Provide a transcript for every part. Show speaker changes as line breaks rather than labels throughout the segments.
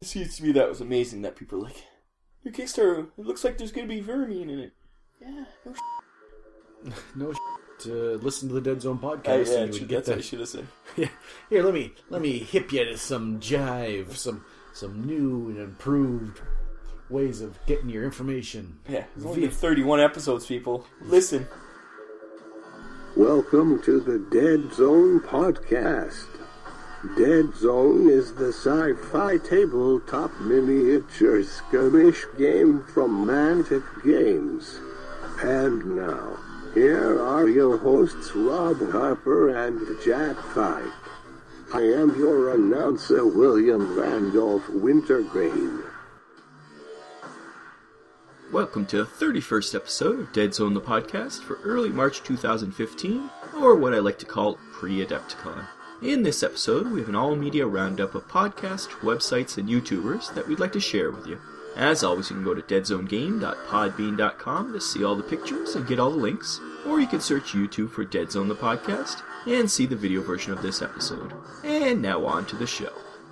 seems to me that was amazing that people are like, your Kickstarter, it looks like there's going to be vermine in it. Yeah,
no listen to the Dead Zone podcast.
Yeah, and you would get that. I should have said.
Yeah. Here, let me hip you to some jive, some new and improved ways of getting your information.
Yeah, there's only been 31 episodes, people. Listen.
Welcome to the Dead Zone podcast. Dead Zone is the sci-fi tabletop miniature skirmish game from Mantic Games. And now, here are your hosts Rob Harper and Jack Fike. I am your announcer, William Randolph Wintergreen.
Welcome to the 31st episode of Dead Zone the podcast for early March 2015, or what I like to call pre-Adepticon. In this episode, we have an all-media roundup of podcasts, websites, and YouTubers that we'd like to share with you. As always, you can go to deadzonegame.podbean.com to see all the pictures and get all the links, or you can search YouTube for Dead Zone the podcast and see the video version of this episode. And now on to the show.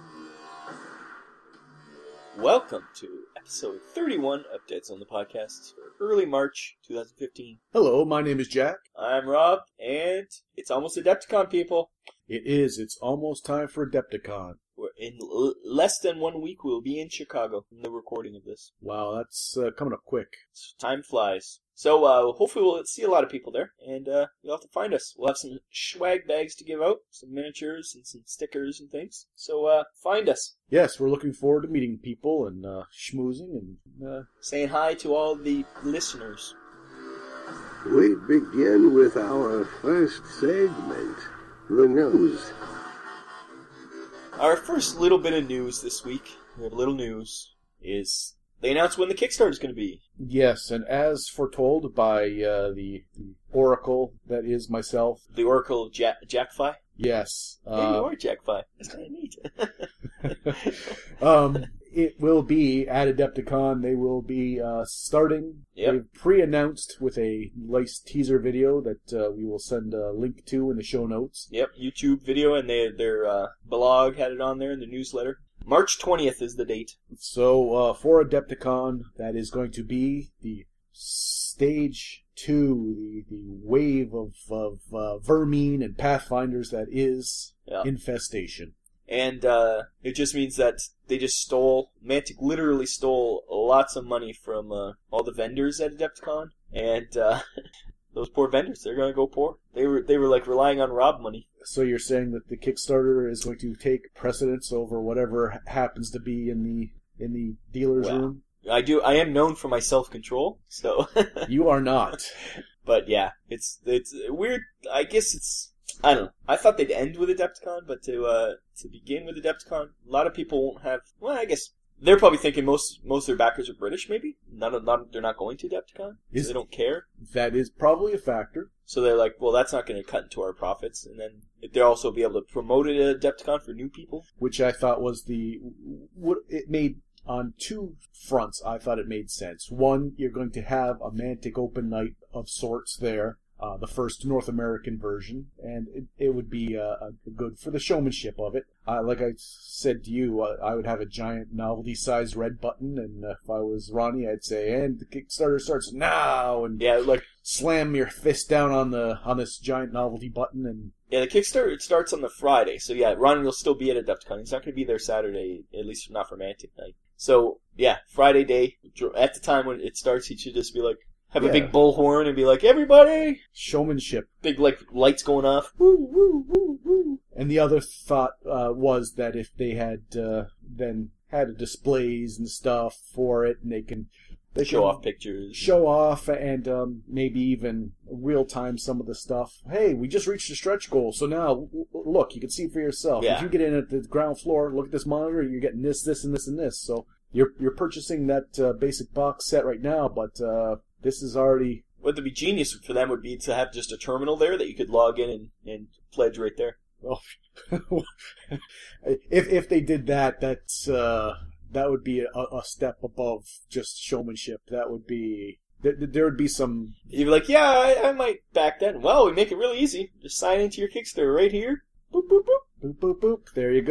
Welcome to episode 31 of Dead Zone the podcast for early March 2015.
Hello, my name is Jack.
I'm Rob, and it's almost Adepticon, people.
It is. It's almost time for Adepticon.
In less than 1 week, we'll be in Chicago from the recording of this.
Wow, that's coming up quick.
Time flies. So hopefully we'll see a lot of people there, and you'll have to find us. We'll have some swag bags to give out, some miniatures and some stickers and things. So find us.
Yes, we're looking forward to meeting people and schmoozing and
saying hi to all the listeners.
We begin with our first segment. The news.
Our first little bit of news this week, is they announced when the Kickstarter is going to be.
Yes, and as foretold by the Oracle that is myself.
The Oracle of Jackfi?
Yes.
Hey, you are Jackfi. That's kind of neat.
It will be at Adepticon. They will be starting.
Yep.
They've pre-announced with a nice teaser video that we will send a link to in the show notes.
Yep, YouTube video, and their blog had it on there in the newsletter. March 20th is the date.
So for Adepticon, that is going to be the Stage 2, the wave of vermine and pathfinders that is Infestation.
And it just means that they just Mantic literally stole lots of money from all the vendors at Adepticon, and those poor vendors, they're going to go poor. They were like relying on Rob money.
So you're saying that the Kickstarter is going to take precedence over whatever happens to be in the dealer's room?
I am known for my self-control, so...
You are not.
But yeah, it's weird. I guess I don't know. I thought they'd end with Adepticon, but to begin with Adepticon, a lot of people won't have... Well, I guess they're probably thinking most of their backers are British, maybe? They're not going to Adepticon, so they don't care.
That is probably a factor.
So they're like, well, that's not going to cut into our profits. And then they'll also be able to promote it at Adepticon for new people.
Which I thought was it made... On two fronts, I thought it made sense. One, you're going to have a Mantic open night of sorts there, the first North American version, and it would be good for the showmanship of it. Like I said to you, I would have a giant novelty-sized red button, and if I was Ronnie, I'd say, and the Kickstarter starts now, and slam your fist down on this giant novelty button, and...
Yeah, the Kickstarter, it starts on the Friday, so yeah, Ronnie will still be at Adepticon. He's not going to be there Saturday, at least not for Mantic Night. So, yeah, Friday day, at the time when it starts, he should just be like, have a big bullhorn and be like, everybody!
Showmanship.
Big, lights going off. Woo, woo, woo, woo.
And the other thought was that if they had then had displays and stuff for it, and they can
show off pictures.
Show off, and maybe even real-time some of the stuff. Hey, we just reached a stretch goal, so now, look, you can see for yourself.
Yeah.
If you get in at the ground floor, look at this monitor, you're getting this, and this, and this. So you're purchasing that basic box set right now, but this is already...
What would be genius for them would be to have just a terminal there that you could log in and pledge right there.
Well, if they did that, that would be a step above just showmanship. That would be... There would be some...
You'd be like, yeah, I might back that. Well, we make it really easy. Just sign into your Kickstarter right here. Boop, boop, boop.
Boop, boop, boop. There you go.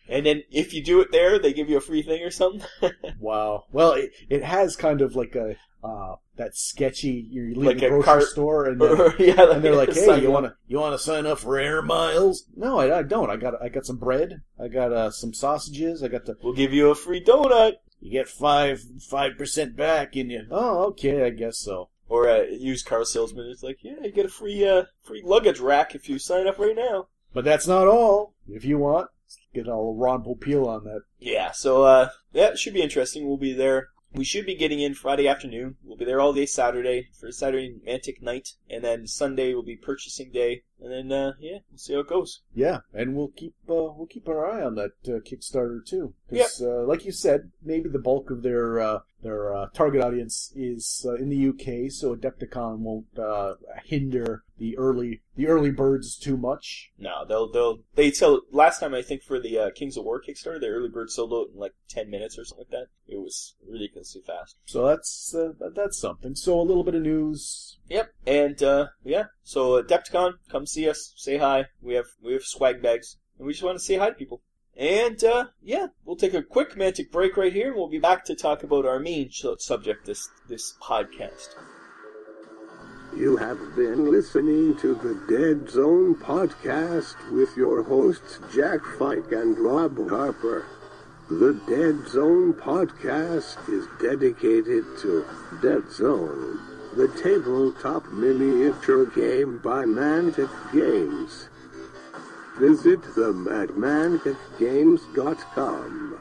And then if you do it there, they give you a free thing or something.
Wow. Well, it has kind of like a that sketchy. You're leaving
Like
a
a
grocery
cart-
store, and
Yeah,
and they're like, "Hey,
sign
you
up.
want to sign up for air miles?" No, I don't. I got some bread. I got some sausages. I got the.
We'll give you a free donut.
You get 5% back, and you. Oh, okay, I guess so.
Or a used car salesman is like, yeah, you get a free luggage rack if you sign up right now.
But that's not all. If you want, get all Ron Popeil on that.
Yeah, so yeah, it should be interesting. We'll be there. We should be getting in Friday afternoon. We'll be there all day Saturday for Saturday Mantic night, and then Sunday will be purchasing day, and then yeah, we'll see how it goes.
Yeah, and we'll keep our eye on that Kickstarter too, because like you said, maybe the bulk of their target audience is in the UK, so Adepticon won't hinder the early birds too much.
No, they sell. Last time I think for the Kings of War Kickstarter, the early bird sold out in like 10 minutes or something like that. It was ridiculously fast.
So that's something. So a little bit of news.
Yep, and yeah, so Adepticon, come see us, say hi. We have swag bags, and we just want to say hi to people. And yeah, we'll take a quick Mantic break right here, and we'll be back to talk about our main subject this podcast.
You have been listening to the Dead Zone podcast with your hosts Jack Fike and Rob Harper. The Dead Zone podcast is dedicated to Dead Zone, the tabletop miniature game by Mantic Games. Visit them at manticgames.com.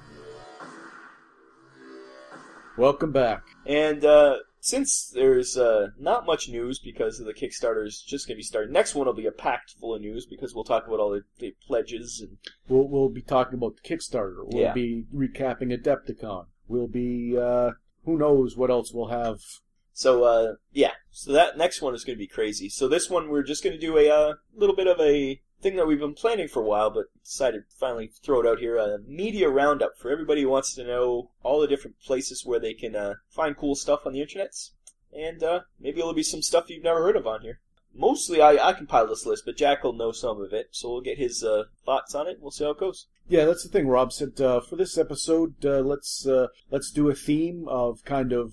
Welcome back.
And since there's not much news because the Kickstarter is just going to be starting, next one will be a packed full of news because we'll talk about all the pledges. And
We'll be talking about the Kickstarter. We'll
Yeah.
be recapping Adepticon. We'll be who knows what else we'll have.
so, yeah, so that next one is going to be crazy. So this one we're just going to do a little bit of a thing that we've been planning for a while, but decided to finally throw it out here, a media roundup for everybody who wants to know all the different places where they can find cool stuff on the internet, and maybe there'll be some stuff you've never heard of on here. Mostly I compiled this list, but Jack will know some of it, so we'll get his thoughts on it, and we'll see how it goes.
Yeah, that's the thing. Rob said for this episode, let's do a theme of kind of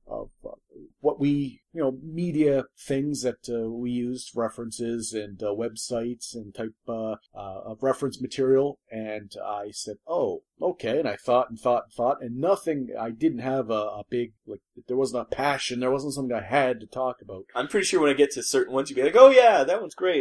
what we media things that we used, references and websites and type of reference material. And I said, oh, okay. And I thought, and nothing. I didn't have a big there wasn't a passion. There wasn't something I had to talk about.
I'm pretty sure when I get to certain ones, you'll be like, oh yeah, that one's great.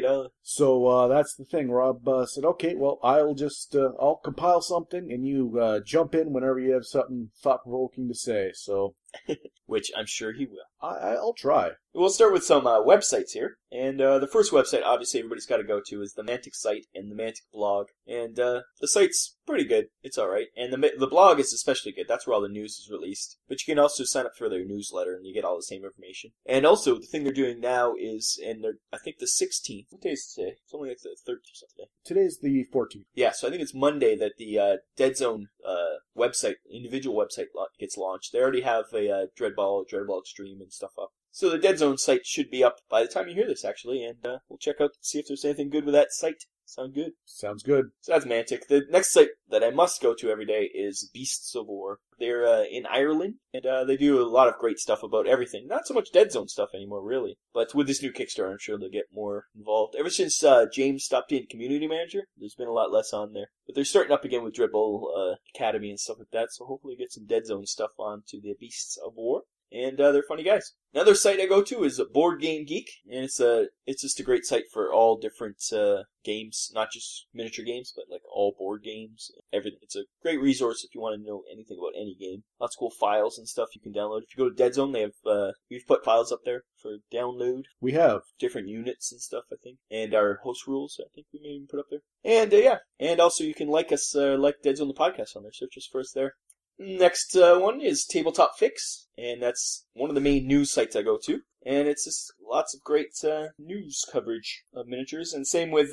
So that's the thing. Rob said, okay, well, I'll just I'll compile something, and you jump in whenever you have something thought-provoking to say. So
Which I'm sure he will.
I'll try.
We'll start with some websites here. And the first website, obviously, everybody's got to go to is the Mantic site and the Mantic blog. And the site's pretty good. It's all right. And the blog is especially good. That's where all the news is released. But you can also sign up for their newsletter, and you get all the same information. And also, the thing they're doing now is, I think the 16th. What day is today? It's only like the 13th or something.
Today's the 14th.
Yeah, so I think it's Monday that the Dead Zone website, individual website gets launched. They already have a Dreadball Extreme and stuff up. So the Dead Zone site should be up by the time you hear this, actually, and we'll check out to see if there's anything good with that site. Sound good?
Sounds good.
So that's Mantic. The next site that I must go to every day is Beasts of War. They're in Ireland, and they do a lot of great stuff about everything. Not so much Dead Zone stuff anymore, really. But with this new Kickstarter, I'm sure they'll get more involved. Ever since James stopped being community manager, there's been a lot less on there. But they're starting up again with Dreadball Academy and stuff like that, so hopefully get some Dead Zone stuff onto the Beasts of War. And they're funny guys. Another site I go to is Board Game Geek, and it's just a great site for all different games, not just miniature games, but like all board games, everything. It's a great resource if you want to know anything about any game. Lots of cool files and stuff you can download. If you go to Dead Zone, they have we've put files up there for download.
We have
Different units and stuff, I think, and our host rules, I think we may even put up there. And yeah, and also you can like us, like Dead Zone the podcast on there. Search us for us there. Next one is Tabletop Fix, and that's one of the main news sites I go to. And it's just lots of great news coverage of miniatures, and same with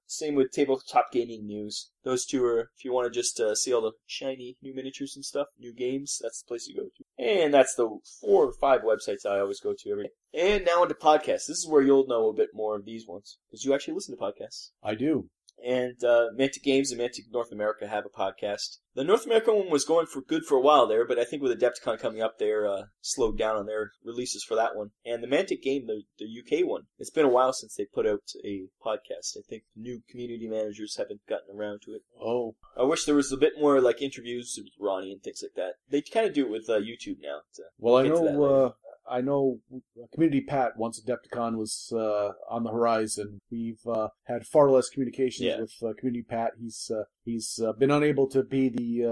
Tabletop Gaming News. Those two are, if you want to just see all the shiny new miniatures and stuff, new games, that's the place you go to. And that's the 4 or 5 websites I always go to every day. And now into podcasts. This is where you'll know a bit more of these ones, because you actually listen to podcasts.
I do.
And Mantic Games and Mantic North America have a podcast. The North American one was going for good for a while there, but I think with Adepticon coming up, they're slowed down on their releases for that one. And the Mantic game, the UK one, it's been a while since they put out a podcast. I think new community managers haven't gotten around to it.
Oh.
I wish there was a bit more like interviews with Ronnie and things like that. They kind of do it with YouTube now.
Well, I know Community Pat, once Adepticon was on the horizon, we've had far less communications with Community Pat. He's been unable to be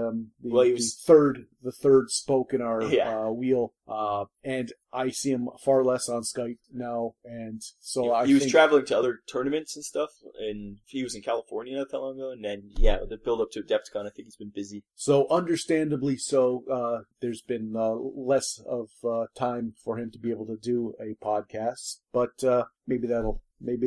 the third spoke in our wheel, and I see him far less on Skype now, and so
he was traveling to other tournaments and stuff, and he was in California not that long ago, and then the build up to Adepticon, I think he's been busy.
So understandably so, there's been less of time for him to be able to do a podcast, but maybe that'll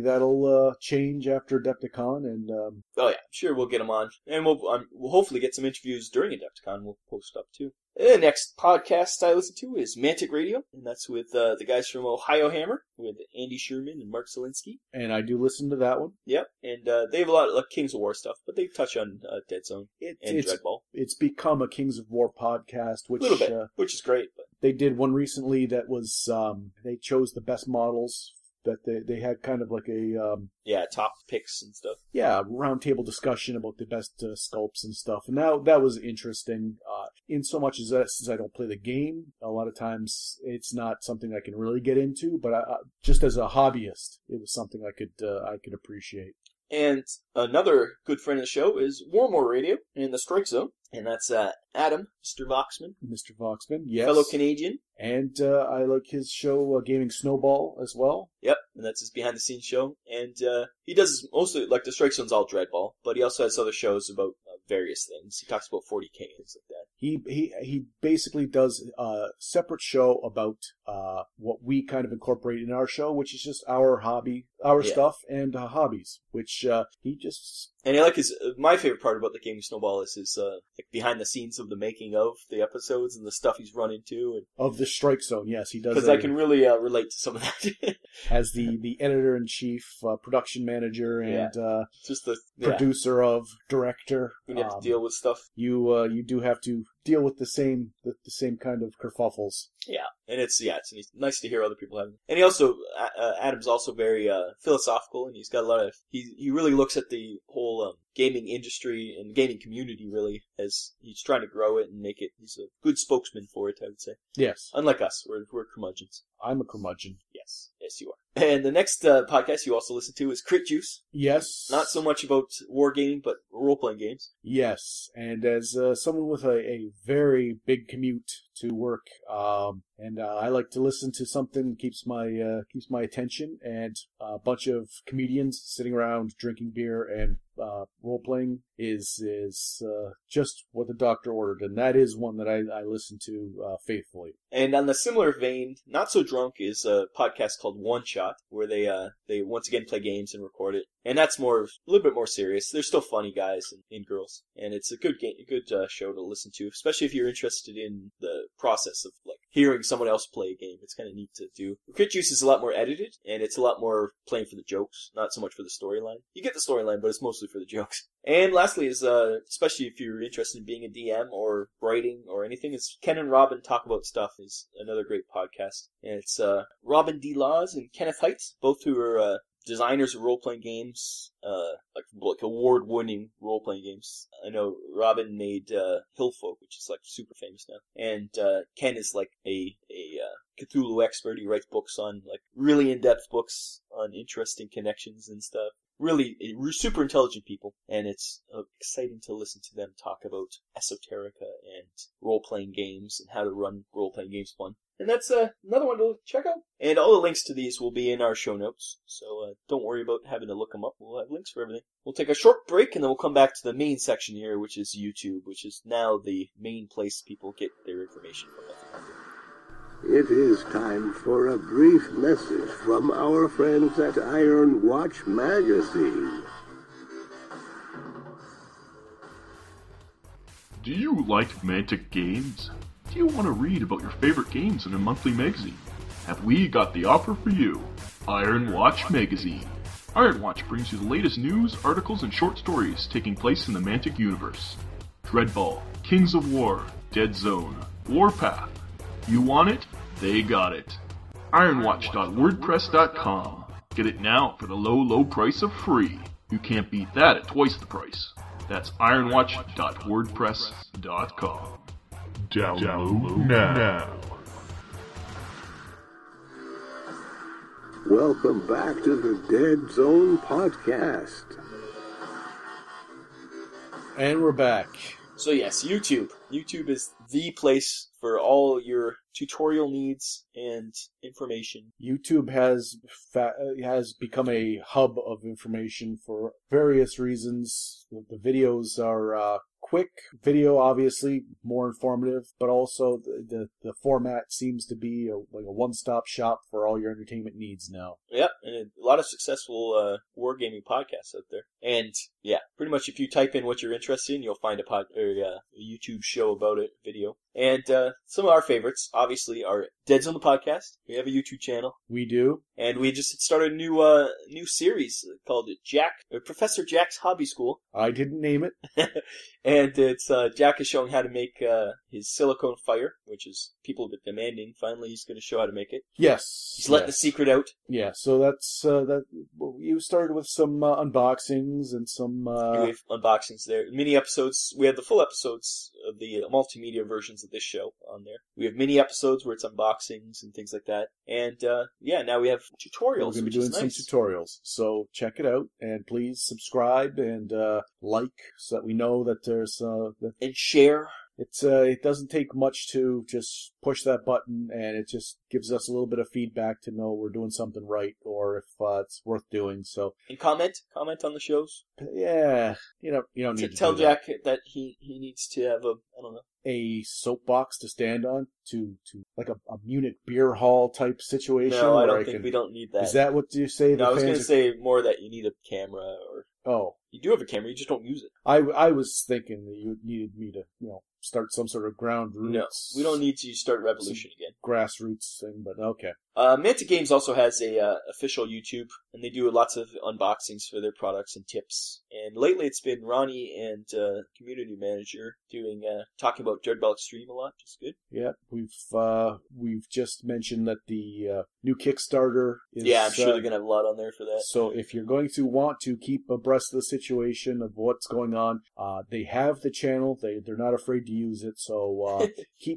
change after Adepticon, and
I'm sure we'll get him on, and we'll hopefully get some interviews during Adepticon. We'll post up too. The next podcast I listen to is Mantic Radio, and that's with the guys from Ohio Hammer, with Andy Sherman and Mark Zielinski.
And I do listen to that one.
Yep, and they have a lot of Kings of War stuff, but they touch on Dead Zone and Dreadball. It's
become a Kings of War podcast, which
a little bit, which is great. But
they did one recently that was they chose the best models. That they had kind of like a
top picks and stuff.
Yeah, roundtable discussion about the best sculpts and stuff, and that was interesting. In so much as since I don't play the game, a lot of times it's not something I can really get into. But just as a hobbyist, it was something I could appreciate.
And another good friend of the show is Warmore Radio in the Strike Zone, and that's Adam, Mr. Voxman.
Mr. Voxman, yes.
Fellow Canadian.
And I like his show, Gaming Snowball, as well.
Yep, and that's his behind-the-scenes show. And he does mostly, like the Strike Zone's all Dreadball, but he also has other shows about various things. He talks about 40K and things like that.
He basically does a separate show about what we kind of incorporate in our show, which is just our hobby, stuff, and hobbies, which he just...
And I like my favorite part about the Gaming Snowball is his like behind the scenes of the making of the episodes and the stuff he's run into. And
of the Strike Zone, yes, he does.
Because I can really relate to some of that.
As the editor-in-chief, production manager, and
just the
producer of, director.
When you have to deal with stuff.
You do have to deal with the same kind of kerfuffles.
Yeah, and it's nice to hear other people having. And he also Adam's also very philosophical, and he's got a lot of he really looks at the whole gaming industry and gaming community really as he's trying to grow it and make it. He's a good spokesman for it, I would say.
Yes.
Unlike us, we're curmudgeons.
I'm a curmudgeon.
Yes, you are. And the next podcast you also listen to is Crit Juice.
Yes.
Not so much about wargaming, but role-playing games.
Yes, and as someone with a very big commute to work, and I like to listen to something keeps my attention, and a bunch of comedians sitting around drinking beer and role-playing is just what the doctor ordered, and that is one that I listen to faithfully. And
on the similar vein, Not So Drunk is a podcast called One Shot, where they once again play games and record it. And that's a little bit more serious. They're still funny guys and girls. And it's a good show to listen to, especially if you're interested in the process of like hearing someone else play a game. It's kind of neat to do. Crit Juice is a lot more edited, and it's a lot more playing for the jokes, not so much for the storyline. You get the storyline, but it's mostly for the jokes. And lastly is, especially if you're interested in being a DM or writing or anything, is Ken and Robin Talk About Stuff is another great podcast. And it's Robin D. Laws and Kenneth Heights, both who are designers of role-playing games, like award-winning role-playing games. I know Robin made Hillfolk, which is like super famous now, and Ken is like a Cthulhu expert. He writes books on like really in-depth books on interesting connections and stuff. Really super intelligent people, and it's exciting to listen to them talk about esoterica and role-playing games and how to run role-playing games fun. And that's another one to check out. And all the links to these will be in our show notes, so don't worry about having to look them up. We'll have links for everything. We'll take a short break, and then we'll come back to the main section here, which is YouTube, which is now the main place people get their information from.
It is time for a brief message from our friends at Iron Watch Magazine.
Do you like Mantic Games? Do you want to read about your favorite games in a monthly magazine? Have we got the offer for you? Iron Watch Magazine. Ironwatch brings you the latest news, articles, and short stories taking place in the Mantic universe. Dreadball, Kings of War, Dead Zone, Warpath. You want it? They got it. Ironwatch.wordpress.com. Get it now for the low, low price of free. You can't beat that at twice the price. That's ironwatch.wordpress.com.
Download now.
Welcome back to the Dead Zone podcast.
And we're back.
So yes, YouTube. YouTube is the place for all your tutorial needs and information.
YouTube has become a hub of information for various reasons. The videos are quick video, obviously more informative, but also the format seems to be like a one-stop shop for all your entertainment needs now.
Yep, and a lot of successful wargaming podcasts out there. And yeah, pretty much if you type in what you're interested in, you'll find a YouTube show about it, video. And some of our favorites, obviously, are Dead Zone the Podcast. We have a YouTube channel.
We do.
And we just started a new series called Professor Jack's Hobby School.
I didn't name it.
And it's Jack is showing how to make his silicone fire, which is people have been demanding. Finally, he's going to show how to make it.
Yes.
He's letting the secret out.
Yeah, so that's that. You started with some unboxings and some.
We have unboxings there, mini episodes. We have the full episodes of the multimedia versions of this show on there. We have mini episodes where it's unboxings and things like that. And now we have tutorials.
We're going to be doing some tutorials, so check it out and please subscribe and like so that we know that there's
and share.
It doesn't take much to just push that button, and it just gives us a little bit of feedback to know we're doing something right or if it's worth doing. So
and comment on the shows.
Yeah, you don't need to
tell Jack that he needs to have
a soapbox to stand on to like a Munich beer hall type situation.
No, I don't think we don't need that.
Is that what you say?
No, I was going to say more that you need a camera or.
Oh.
You do have a camera, you just don't use it.
I was thinking that you needed me to, start some sort of ground roots.
No, we don't need to start Revolution again.
Grassroots thing, but okay.
Mantic Games also has a official YouTube, and they do lots of unboxings for their products and tips. And lately it's been Ronnie and community manager talking about Dreadball Extreme a lot, which is good.
Yeah, we've just mentioned that the new Kickstarter is...
Yeah, I'm sure they're going to have a lot on there for that.
So if you're going to want to keep abreast of the situation of what's going on, they have the channel. They're not afraid to use it. So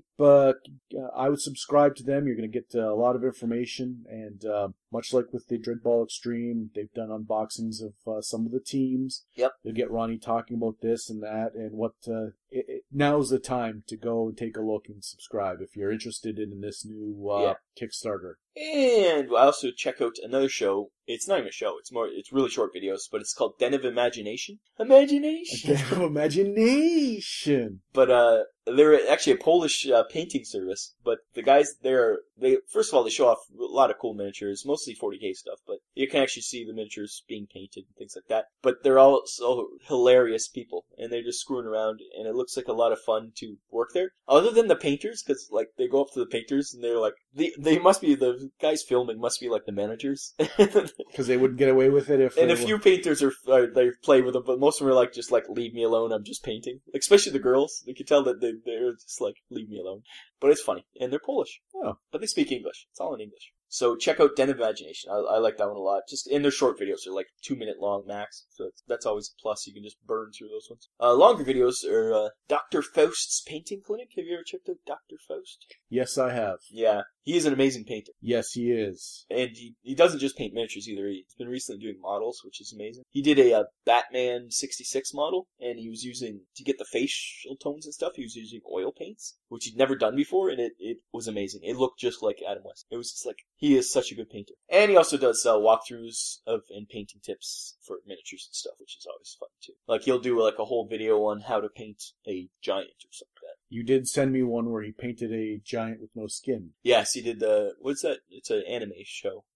I would subscribe to them. You're going to get a lot of information, and much like with the Dreadball Extreme, they've done unboxings of some of the teams.
Yep.
You'll get Ronnie talking about this and that, and what. Now's the time to go and take a look and subscribe if you're interested in this new Kickstarter.
And I also check out another show. It's not even a show. It's really short videos, but it's called Den of Imagination. Imagination.
Den of Imagination.
But they're actually a Polish painting service. But the guys there, first of all, they show off a lot of cool miniatures, mostly 40K stuff. But you can actually see the miniatures being painted and things like that. But they're all so hilarious people, and they're just screwing around, and it looks like a lot of fun to work there. Other than the painters, because they go up to the painters and they're like, they must be the guys filming must be like the managers.
Because they wouldn't get away with it if.
And a few painters they play with them, but most of them are just leave me alone. I'm just painting. Especially the girls, you can tell that they're just leave me alone. But it's funny, and they're Polish.
Oh,
but they speak English. It's all in English. So check out Den of Imagination. I like that one a lot. And their short videos are 2-minute long max, so that's always a plus. You can just burn through those ones. Longer videos are Dr. Faust's Painting Clinic. Have you ever checked out Dr. Faust?
Yes, I have.
Yeah, he is an amazing painter.
Yes, he is.
And he doesn't just paint miniatures either. He's been recently doing models, which is amazing. He did a Batman 66 model, and he was using, to get the facial tones and stuff, he was using oil paints, which he'd never done before, and it was amazing. It looked just like Adam West. It was just he is such a good painter. And he also does walkthroughs and painting tips for miniatures and stuff, which is always fun too. He'll do a whole video on how to paint a giant or something like that.
You did send me one where he painted a giant with no skin.
Yes, he did what's that? It's an anime show.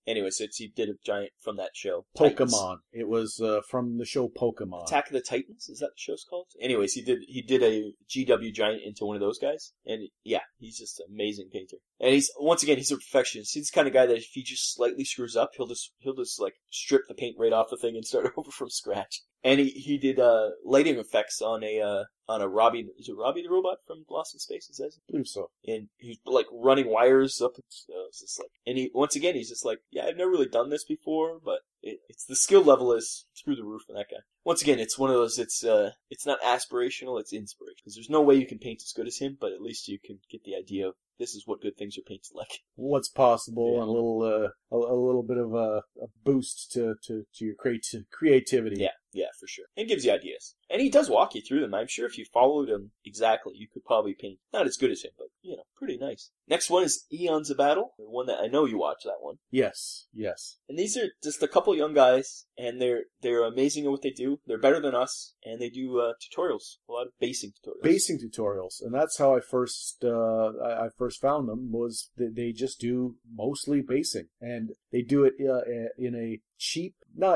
Anyways, he did a giant from that show.
Pokemon.
Titans.
It was from the show Pokemon.
Attack of the Titans, is that the show's called? Anyways, he did a GW giant into one of those guys, and yeah, he's just an amazing painter. And he's a perfectionist. He's the kind of guy that if he just slightly screws up, he'll just like strip the paint right off the thing and start over from scratch. And he did lighting effects on a Robbie. Is it Robbie the robot from Lost in Space? Is that?
I believe so.
And he's like running wires up. It's just like, and he's just like, yeah, I've never really done this before, but it's the skill level is through the roof in that guy. Once again, it's one of those. It's not aspirational. It's inspirational because there's no way you can paint as good as him, but at least you can get the idea of this is what good things are painted like.
What's possible,
Yeah.
and a little bit of a boost to your creativity.
Yeah, for sure. And gives you ideas. And he does walk you through them. I'm sure if you followed him exactly, you could probably paint not as good as him, but, pretty nice. Next one is Eons of Battle, the one that I know you watch that one.
Yes.
And these are just a couple young guys, and they're amazing at what they do. They're better than us, and they do tutorials, a lot of basing tutorials.
Basing tutorials, and that's how I first found them. Was they just do mostly basing, and they do it in a cheap, not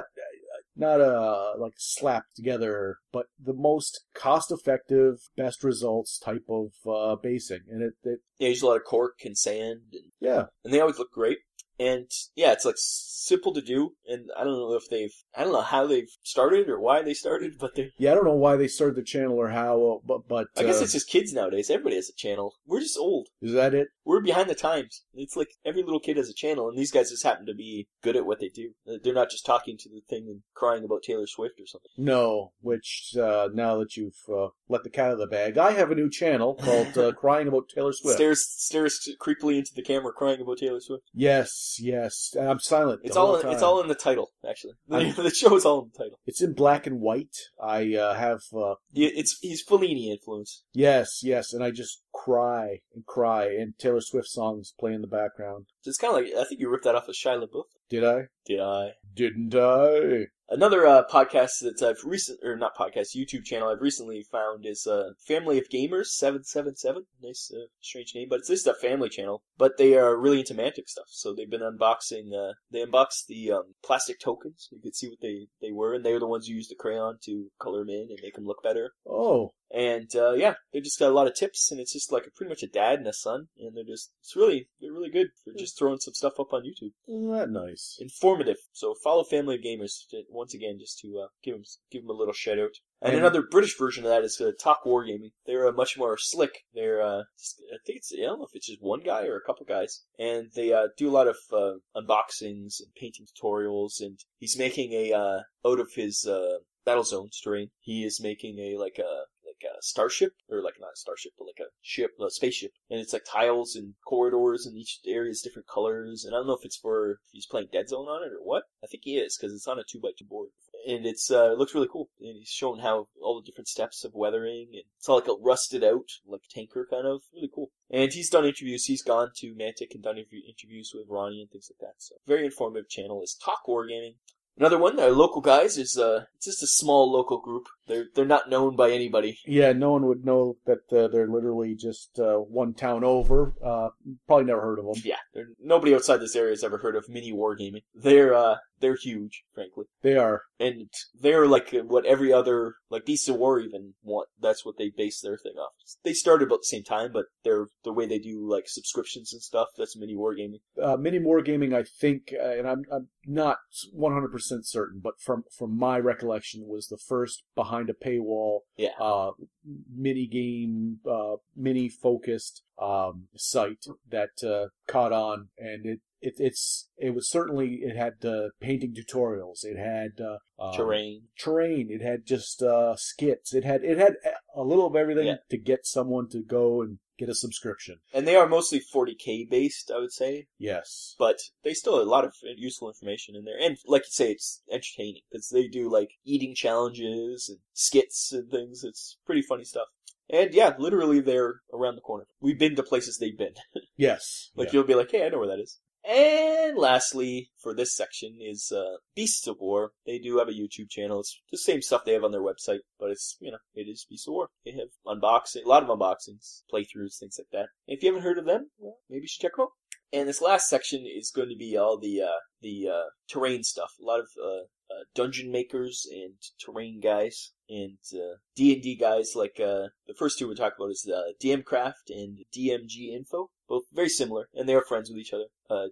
like slapped together, but the most cost-effective, best results type of basing, and it
They use a lot of cork and sand,
yeah.
and they always look great. And yeah, it's like simple to do, and I don't know how they've started or why they started, but they.
Yeah, I don't know why they started the channel or how, but
I guess it's just kids nowadays. Everybody has a channel. We're just old.
is that it?
We're behind the times. It's like every little kid has a channel, and these guys just happen to be good at what they do. They're not just talking to the thing and crying about Taylor Swift or something.
No, which now that you've let the cat out of the bag, I have a new channel called Crying About Taylor Swift.
Stares creepily into the camera, crying about Taylor Swift.
Yes, and I'm silent.
It's all in the title, actually. The show is all in the title.
It's in black and white. I have
He's Fellini influence.
yes, and I just cry, and Taylor Swift songs play in the background.
So it's kind of like, I think you ripped that off of Shia LaBeouf.
Did I?
Did I?
Didn't I?
Another podcast that YouTube channel I've recently found is Family of Gamers 777. Nice, strange name, but it's just a family channel. But they are really into Mantic stuff, so they've been unboxing. They unboxed the plastic tokens. You could see what they were, and they were the ones who used the crayon to color them in and make them look better.
Oh.
And they just got a lot of tips, and it's just like pretty much a dad and a son, and they're really good for just throwing some stuff up on YouTube.
Isn't that nice?
Informative. So follow Family of Gamers once again, just to give them a little shout out. And another British version of that is Talk Wargaming. They're much more slick. They're I don't know if it's just one guy or a couple guys, and they do a lot of unboxings and painting tutorials. And he's making out of his Battlezones terrain, he is making a starship, or like not a starship, but like a spaceship, and it's like tiles and corridors, and each area is different colors. And I don't know if he's playing Dead Zone on it or what. I think he is, because it's on a 2x2 board, and it looks really cool. And he's showing how all the different steps of weathering, and it's all like a rusted out, like tanker kind of, really cool. And he's done interviews. He's gone to Mantic and done interviews with Ronnie and things like that. So very informative channel is Talk Wargaming. Another one, our local guys, is it's just a small local group. They're not known by anybody.
Yeah, no one would know that they're literally just one town over. Probably never heard of them.
Yeah, nobody outside this area has ever heard of Mini Wargaming. They're huge, frankly.
They are.
And they're like what every other, like Beasts of War even want. That's what they base their thing off. They started about the same time, but the way they do like subscriptions and stuff, that's Mini Wargaming.
Mini Wargaming, I think, and I'm not 100% certain, but from my recollection, was the first behind a paywall, mini game, mini focused site that caught on, and it was certainly, it had painting tutorials, it had terrain, it had just skits, it had a little of everything to get someone to go and get a subscription.
And they are mostly 40K based, I would say.
Yes.
But they still have a lot of useful information in there. And like you say, it's entertaining, because they do like eating challenges and skits and things. It's pretty funny stuff. And yeah, literally they're around the corner. We've been to places they've been.
Yes.
You'll be like, hey, I know where that is. And lastly, for this section is Beasts of War. They do have a YouTube channel. It's the same stuff they have on their website, but it's, it is Beasts of War. They have a lot of unboxings, playthroughs, things like that. And if you haven't heard of them, well, maybe you should check them out. And this last section is going to be all the terrain stuff. A lot of dungeon makers and terrain guys and D&D guys. Like the first two we're talking about is DMcraft and DMG Info. Both very similar, and they are friends with each other.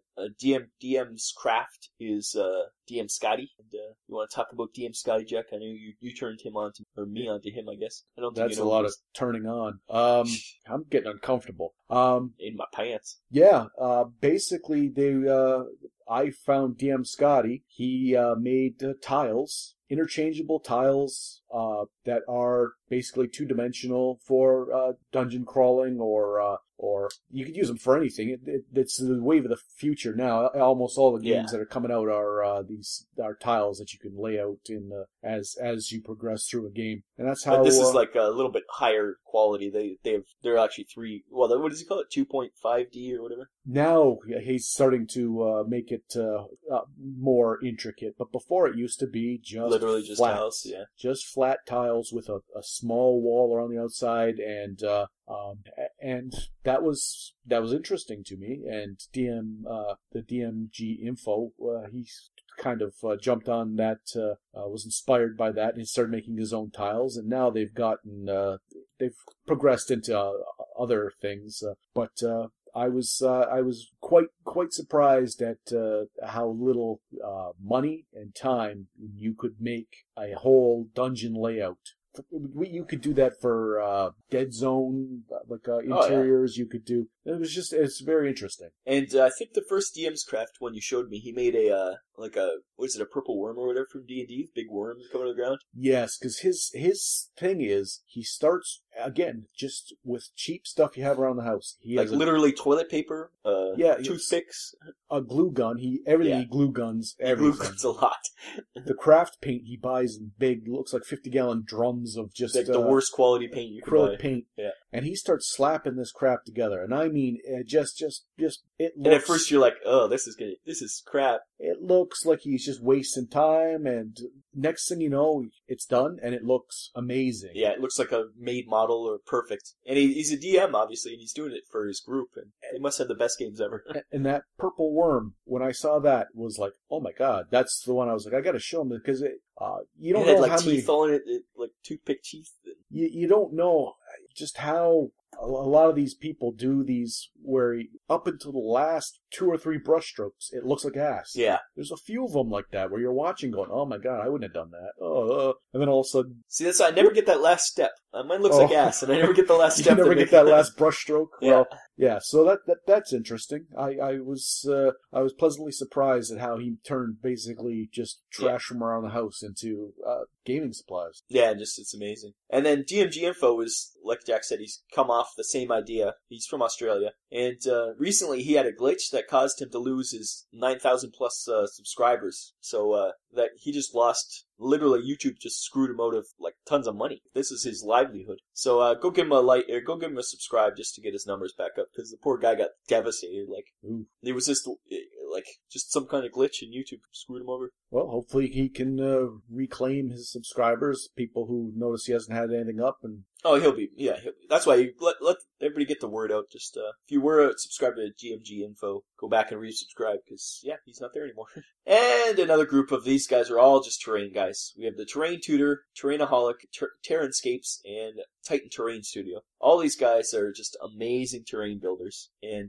DM's Craft is DM Scotty. And you want to talk about DM Scotty, Jack? I know you turned him on to, or me onto him, I guess. I don't think
That's a lot of turning on. I'm getting uncomfortable.
In my pants.
Yeah. Basically, I found DM Scotty. He made tiles, interchangeable tiles that are basically two-dimensional for dungeon crawling, or you could use them for anything. It's the wave of the future now. Almost all the games that are coming out are tiles that you can lay out in as you progress through a game, and that's how.
But this is like a little bit higher quality. They're actually three. Well, what does he call it? 2.5D or whatever.
Now he's starting to make it more intricate, but before it used to be
literally just
flat,
tiles. Yeah,
just flat tiles with a small wall around the outside, and that was interesting to me. And the DMG Info, he kind of jumped on that, was inspired by that, and started making his own tiles. And now they've progressed into other things, but. I was quite surprised at how little money and time you could make a whole dungeon layout. You could do that for Dead Zone, like interiors. You could do. It's very interesting.
And I think the first DM's Craft one you showed me, he made a purple worm or whatever from D&D, big worm coming to the ground.
Yes, because his thing is he starts again just with cheap stuff you have around the house. He has
literally toilet paper, toothpicks,
a glue gun. He glue guns everything.
He glue guns a lot.
The craft paint he buys in big, looks like 50-gallon drums of just
like the worst quality paint you can buy.
Paint.
Yeah.
And he starts slapping this crap together, and I mean, just it looks.
And at first you're like, oh, this is crap.
It looks like he's just wasting time, and next thing you know, it's done, and it looks amazing.
Yeah, it looks like a made model or perfect. And he's a DM, obviously, and he's doing it for his group, and he must have the best games ever.
And that purple worm, when I saw that, was like, oh my god, that's the one I was like, I gotta show him, because you don't know
like
how
teeth
many...
on it, like toothpick teeth.
You don't know just how a lot of these people do these, where up until the last 2 or 3 brush strokes, it looks like ass.
Yeah.
There's a few of them like that, where you're watching going, oh my god, I wouldn't have done that. And then all of a sudden...
See, that's why I never get that last step. Mine looks like ass, and I never get the last step.
You never get that last brush stroke?
Yeah.
Well, yeah, so that's interesting. I was pleasantly surprised at how he turned basically just trash from around the house into gaming supplies.
Yeah, it's amazing. And then DMG Info is, like Jack said, he's come off the same idea. He's from Australia. And recently he had a glitch that caused him to lose his 9,000 plus subscribers. So that he just lost, literally YouTube just screwed him out of like tons of money. This is his livelihood. So go give him a like, or go give him a subscribe just to get his numbers back up, because the poor guy got devastated. Like, it was just some kind of glitch and YouTube screwed him over.
Well, hopefully he can reclaim his subscribers, people who notice he hasn't had anything up. And
he'll be. That's why you let everybody get the word out. Just if you were a subscriber to GMG Info, go back and resubscribe, because he's not there anymore. And another group of these guys are all just terrain guys. We have the Terrain Tutor, Terrainaholic, Terranscapes, and Titan Terrain Studio. All these guys are just amazing terrain builders, and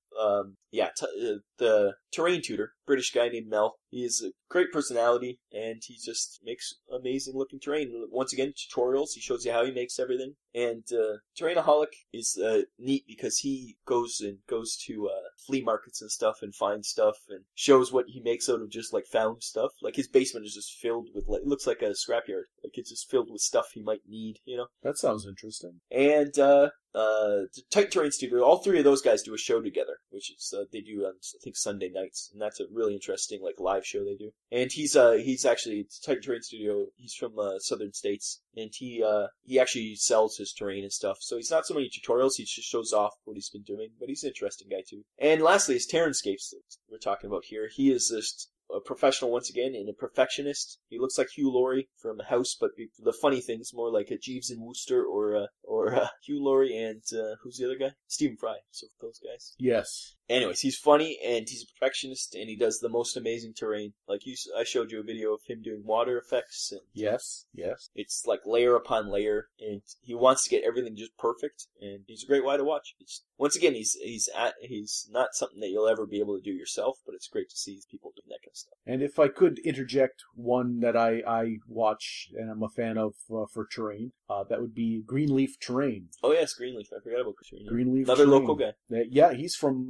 the Terrain Tutor, British guy named Mel. He has a great personality, and he just makes amazing looking terrain. Once again, tutorials. He shows you how he makes everything. And Terrainaholic is neat because he goes to flea markets and stuff and finds stuff and shows what he makes out of just like found stuff. Like his basement is just filled with, like, it looks like a scrapyard. Like it's just filled with stuff he might need, you know?
That sounds interesting.
And Titan Terrain Studio, all three of those guys do a show together, which is they do on, I think, Sunday nights, and that's a really interesting like live show they do. And he's actually Titan Terrain Studio. He's from southern states, and he actually sells his terrain and stuff. So he's not so many tutorials; he just shows off what he's been doing. But he's an interesting guy too. And lastly is Terranscapes that we're talking about here. He is just a professional once again and a perfectionist. He looks like Hugh Laurie from House, but the funny thing's more like a Jeeves and Wooster or Hugh Laurie and who's the other guy? Stephen Fry. So those guys.
Yes.
Anyways, he's funny and he's a perfectionist and he does the most amazing terrain. Like I showed you a video of him doing water effects. And
Yes.
it's like layer upon layer, and he wants to get everything just perfect. And he's a great guy to watch. Once again, he's not something that you'll ever be able to do yourself, but it's great to see people doing that kind of stuff.
And if I could interject one that I watch and I'm a fan of for terrain, that would be Greenleaf Terrain.
Oh yes, Greenleaf. I forgot about Terrain.
Greenleaf
Another
Terrain.
local guy.
Yeah, he's from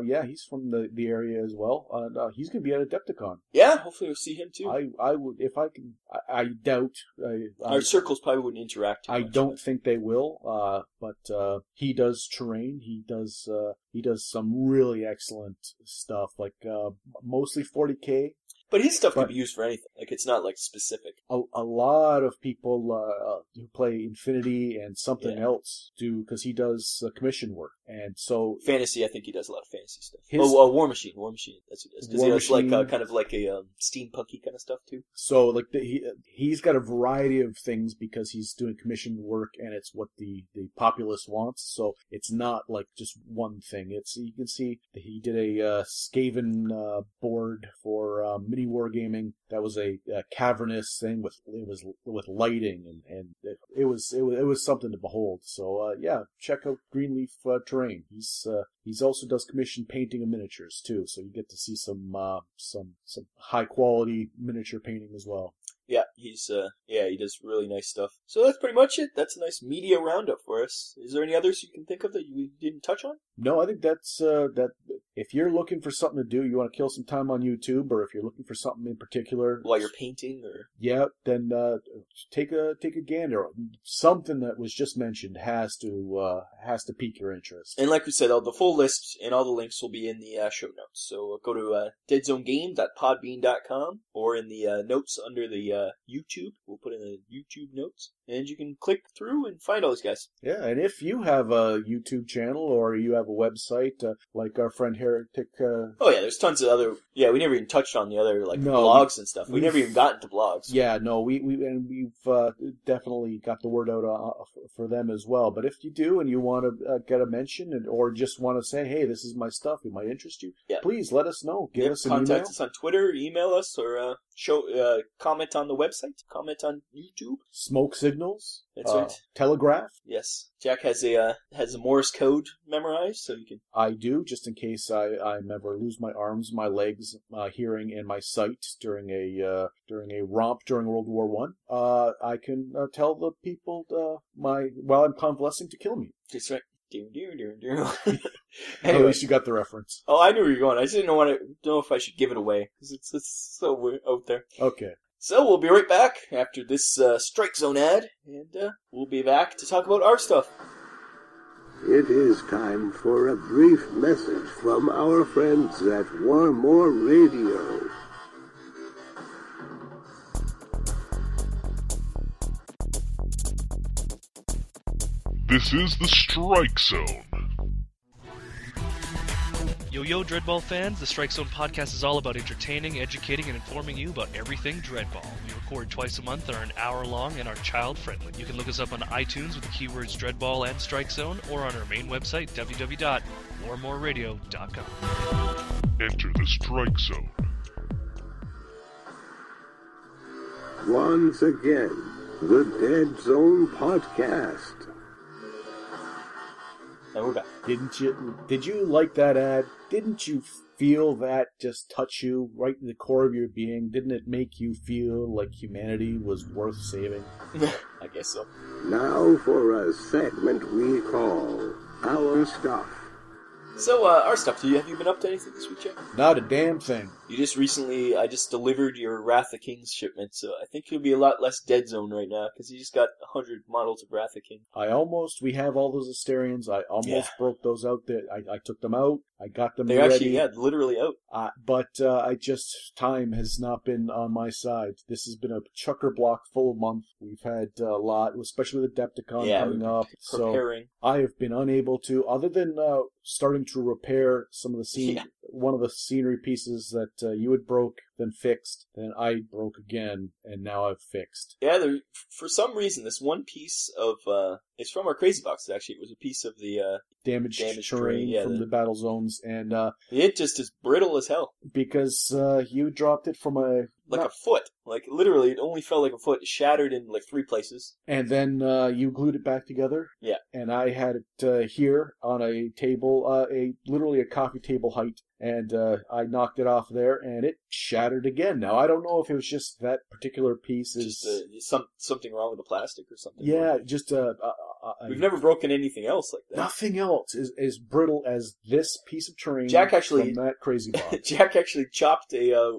the area as well. He's going to be at Adepticon.
Yeah, hopefully we'll see him too.
I would, if I can. I doubt.
Our circles probably wouldn't interact too much.
I don't think they will. But he does terrain. He does some really excellent stuff, like mostly 40K.
But his stuff can be used for anything. Like, it's not, like, specific.
A lot of people who play Infinity and something else do, because he does commission work. And so...
Fantasy, I think he does a lot of fantasy stuff. War Machine. That's what he does. Because he does, like, kind of like a steampunky kind of stuff, too.
So, like, he's got a variety of things because he's doing commissioned work, and it's what the populace wants. So, it's not, like, just one thing. You can see that he did a Skaven board for mini wargaming. That was a cavernous thing with lighting, and it was something to behold. So check out Greenleaf Terrain. He's also does commission painting of miniatures too, so you get to see some high quality miniature painting as well.
Yeah, he does really nice stuff. So that's pretty much it. That's a nice media roundup for us. Is there any others you can think of that you didn't touch on?
No, I think that's that. If you're looking for something to do, you want to kill some time on YouTube, or if you're looking for something in particular
while you're painting,
then take a gander. Something that was just mentioned has to pique your interest.
And like we said, the full list and all the links will be in the show notes. So go to deadzonegame.podbean.com, or in the notes under the YouTube. We'll put in the YouTube notes, and you can click through and find all these guys.
Yeah, and if you have a YouTube channel or you have a website, like our friend Heretic...
oh yeah, there's tons of other... Yeah, we never even touched on the other blogs and stuff. We never even got into blogs.
Yeah, no, we've definitely got the word out for them as well. But if you do and you want to get a mention or just want to say, hey, this is my stuff, it might interest you, please let us know. Give us an email.
Contact us on Twitter, email us, or comment on the website, comment on YouTube.
Smoke signals.
That's right.
Telegraph.
Yes. Jack has a Morse code memorized, so you can...
I do, just in case I ever lose my arms, my legs, my hearing, and my sight during a romp during World War I. I can tell the people while I'm convalescing to kill me.
That's right.
Anyway.
At
least you got the reference.
Oh, I knew where you were going. I just didn't know if I should give it away, because it's so weird out there.
Okay.
So we'll be right back after this Strike Zone ad, and we'll be back to talk about our stuff.
It is time for a brief message from our friends at Warmore Radio.
This is the Strike Zone.
Yo, Dreadball fans, the Strike Zone podcast is all about entertaining, educating, and informing you about everything Dreadball. We record twice a month and are an hour long and are child-friendly. You can look us up on iTunes with the keywords Dreadball and Strike Zone, or on our main website, www.warmoreradio.com.
Enter the Strike Zone.
Once again, the Dead Zone Podcast.
And we're back.
Did you like that ad? Didn't you feel that just touch you right in the core of your being? Didn't it make you feel like humanity was worth saving?
I guess so.
Now for a segment we call Our Stuff.
So, our stuff. Have you been up to anything this week, Jack?
Not a damn thing.
I just delivered your Wrath of Kings shipment, so I think you'll be a lot less Dead Zone right now, because you just got 100 models of Wrath of King.
We have all those Asterians. I almost broke those out. I took them out. I got them
They're
ready.
actually, literally out.
But time has not been on my side. This has been a chucker block full month. We've had a lot, especially with Adepticon coming up.
Preparing.
So I have been unable to, other than starting to repair some of the scene one of the scenery pieces that you had broke, then fixed, then I broke again, and now I've fixed.
Yeah, for some reason, this one piece of it's from our Crazy Box. Actually, it was a piece of the
Damaged terrain
yeah,
from the battle zones, and
it just is brittle as hell.
Because you dropped it from a
foot, like literally, it only fell like a foot. It shattered in like 3 places,
and then you glued it back together.
Yeah,
and I had it here on a table, literally a coffee table height. And I knocked it off there, and it shattered again. Now, I don't know if it was just that particular piece is...
Just something wrong with the plastic or something.
Yeah, just...
we've never broken anything else like that.
Nothing else is as brittle as this piece of terrain from that Crazy Box.
Jack actually chopped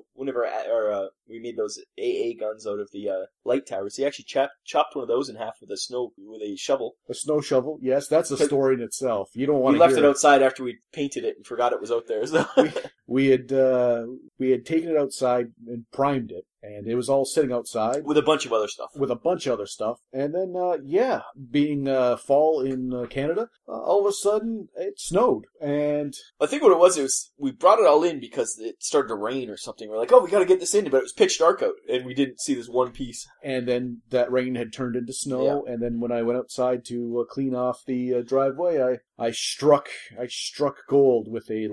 we made those AA guns out of the light towers. He actually chopped one of those in half with a shovel.
A snow shovel? Yes, that's a story in itself. You don't want to
We left it outside after we painted it and forgot it was out there. So.
we had taken it outside and primed it, and it was all sitting outside
with a bunch of other stuff. And then being fall in Canada, all of a sudden it snowed, and I think what it was we brought it all in because it started to rain or something. We're like, oh, we got to get this in, but it was pitch dark out, and we didn't see this one piece.
And then that rain had turned into snow, and then when I went outside to clean off the driveway, I struck gold with a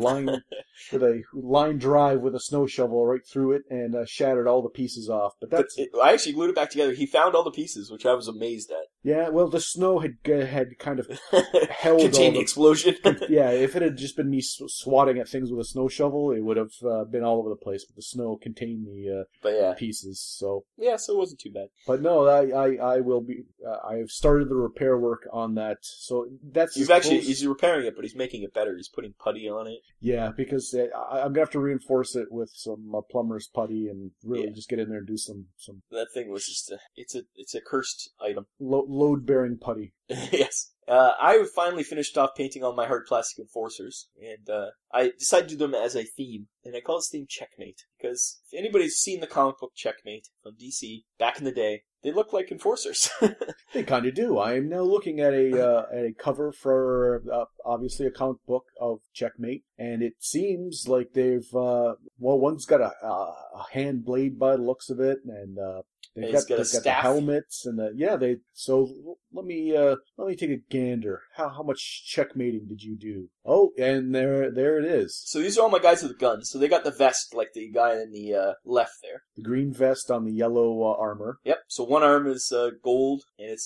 line drive with a snow shovel right through it, and shattered all the pieces off. But
I actually glued it back together. He found all the pieces, which I was amazed at.
Yeah, well, the snow had kind of held
contained the explosion.
Yeah, if it had just been me swatting at things with a snow shovel, it would have been all over the place. But the snow contained the pieces, so
yeah, so it wasn't too bad.
But no, I will be. I have started the repair work on that, so that's.
He's repairing it, but he's making it better. He's putting putty on it.
Yeah, because I'm gonna have to reinforce it with some plumber's putty and really just get in there and do some.
That thing was just it's a cursed item.
Load-bearing putty.
Yes. I finally finished off painting all my hard plastic enforcers, and I decided to do them as a theme, and I call this theme Checkmate, because if anybody's seen the comic book Checkmate from DC back in the day, they look like enforcers.
They kind of do. I am now looking at a cover for obviously a comic book of Checkmate, and it seems like they've one's got a hand blade by the looks of it, and they've got the helmets and So let me take a gander. How much checkmating did you do? Oh, and there it is.
So these are all my guys with the guns. So they got the vest like the guy in the left there.
The green vest on the yellow armor.
Yep. So one arm is gold, and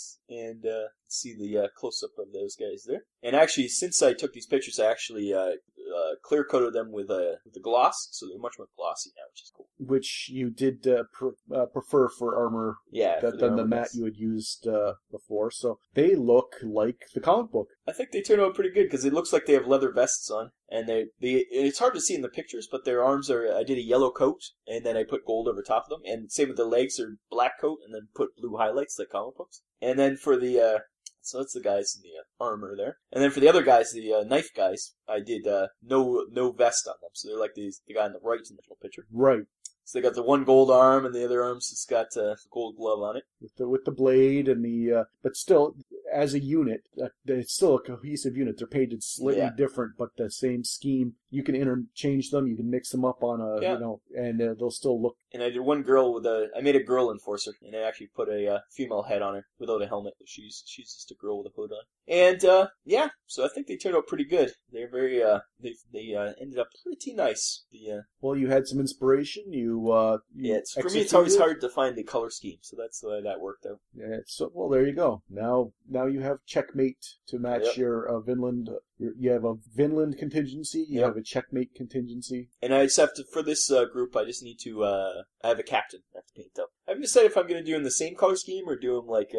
see the close up of those guys there. And actually, since I took these pictures, I actually clear coated them with the gloss, so they're much more glossy now, which is cool.
Which you did prefer for armor, than the matte you had used before. So they look like the comic book.
I think they turn out pretty good because it looks like they have leather vests on, and it's hard to see in the pictures, but their arms are. I did a yellow coat, and then I put gold over top of them, and same with the legs are black coat, and then put blue highlights like comic books. And then for the so that's the guys in the armor there. And then for the other guys, the knife guys, I did no vest on them. So they're like the guy on the right in the middle picture.
Right.
So they got the one gold arm, and the other arm's just got a gold glove on it.
With the blade and but still, as a unit, it's still a cohesive unit. They're painted slightly different, but the same scheme. You can interchange them. You can mix them up on and they'll still look.
And I did one girl I made a girl enforcer, and I actually put a female head on her without a helmet. She's just a girl with a hood on. And so I think they turned out pretty good. They're very they ended up pretty nice.
Well, you had some inspiration.
For me, it's always hard to find the color scheme, so that's the way that worked out.
Yeah. So well, there you go. Now you have Checkmate to match your Vinland. You have a Vinland contingency. You have a Checkmate contingency.
And I just have to, for this group, I just need to, I have a captain I have to paint up. I haven't decided if I'm going to do him the same color scheme or do him like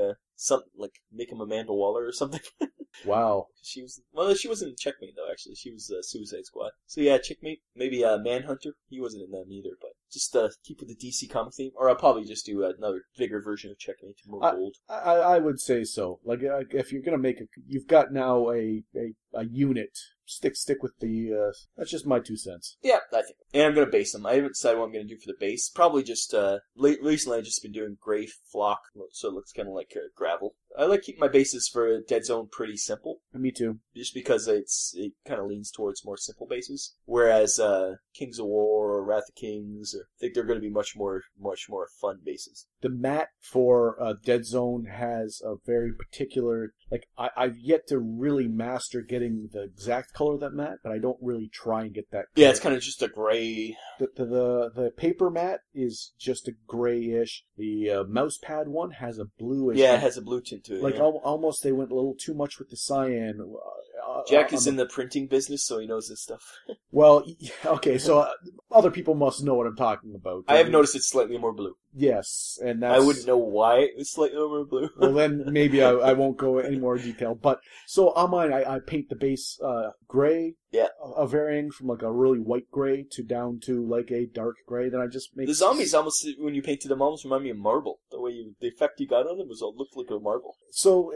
make him Amanda Waller or something.
Wow.
She wasn't in Checkmate though, actually. She was Suicide Squad. So yeah, Checkmate. Maybe Manhunter. He wasn't in them either, but just keep with the DC comic theme. Or I'll probably just do another bigger version of Checkmate, more bold.
I would say so. Like, if you're going to you've got now a unit. Stick with the, that's just my 2 cents.
Yeah, I think. And I'm going to base them. I haven't decided what I'm going to do for the base. Probably just, recently I've just been doing gray flock, so it looks kind of like gravel. I like keeping my bases for Dead Zone pretty simple,
Me too.
just because it kind of leans towards more simple bases. Whereas Kings of War or Wrath of Kings, I think they're going to be much more fun bases.
The mat for Dead Zone has a very particular, like, I've yet to really master getting the exact color of that mat, but I don't really try and get that color.
Yeah, it's kind of just a gray.
The paper mat is just a grayish. The mouse pad one has a bluish.
Yeah, it has a blue tint to it.
Like
yeah.
almost they went a little too much with the cyan.
Jack is in the printing business, so he knows this stuff.
Well, okay, so other people must know what I'm talking about.
I have noticed it's slightly more blue.
Yes, and that's...
I wouldn't know why it was slightly more blue.
Well, then maybe I won't go any more detail. But so on mine, I paint the base gray.
Yeah.
Varying from like a really white gray to down to like a dark gray. Then I just make...
The zombies almost, when you painted them, almost remind me of marble. The effect you got on them looked like a marble.
So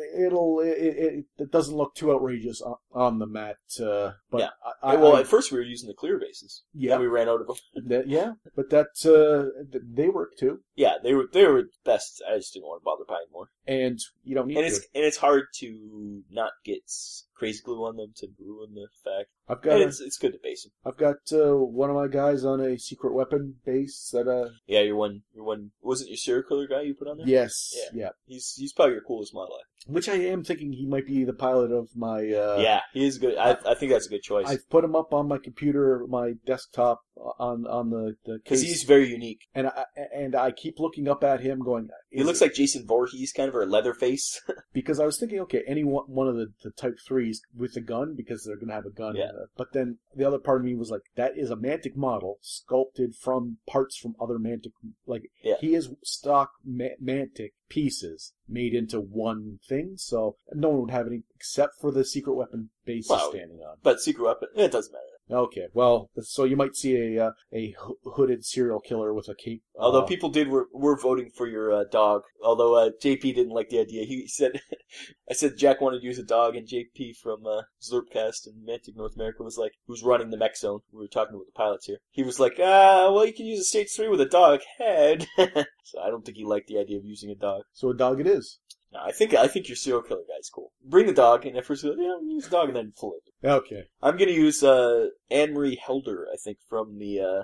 it doesn't look too outrageous on the mat. But
yeah.
Well,
at first we were using the clear bases.
Yeah.
Then we ran out of them.
Yeah, but that they work too.
Yeah, they were best. I just didn't want to bother buying more.
And you don't need
to. And it's hard to not get crazy glue on them to ruin the effect. It's good to base them.
I've got one of my guys on a secret weapon base that
Yeah, your one was it your serial killer guy you put on there?
Yes. Yeah.
He's probably your coolest model.
Which I am thinking he might be the pilot of my...
yeah, he is good. I think that's a good choice.
I've put him up on my computer, my desktop, on the case.
Because he's very unique.
And I keep looking up at him going...
He looks like Jason Voorhees, kind of, or Leatherface.
Because I was thinking, okay, any one of the Type 3s with a gun, because they're going to have a gun.
Yeah.
But then the other part of me was like, that is a Mantic model sculpted from parts from other Mantic... Like, he is stock Mantic pieces made into one thing, so no one would have any except for the secret weapon base he's standing on.
But secret weapon, it doesn't matter.
Okay, well, so you might see a hooded serial killer with a cape.
Although people were voting for your dog. Although JP didn't like the idea. He said, I said Jack wanted to use a dog, and JP from Zlurpcast and Mantic North America was like, who's running the mech zone. We were talking about the pilots here. He was like, well, you can use a stage 3 with a dog head. So I don't think he liked the idea of using a dog.
So a dog it is.
No, I think your serial killer guy's cool. Bring the dog, and at first you're like, I'm gonna use the dog, and then pull it.
Okay.
I'm gonna use Anne-Marie Helder, I think, from the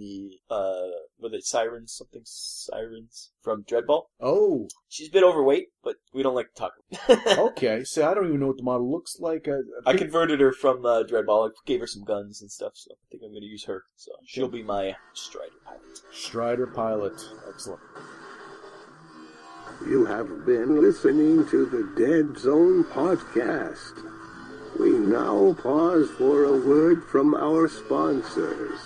were they Sirens from Dreadball.
Oh.
She's a bit overweight, but we don't like to talk about it.
Okay, so I don't even know what the model looks like.
I converted her from Dreadball. I gave her some guns and stuff, so I think I'm gonna use her. So she'll be my Strider pilot.
Strider pilot. Excellent.
You have been listening to the Dead Zone podcast. We now pause for a word from our sponsors.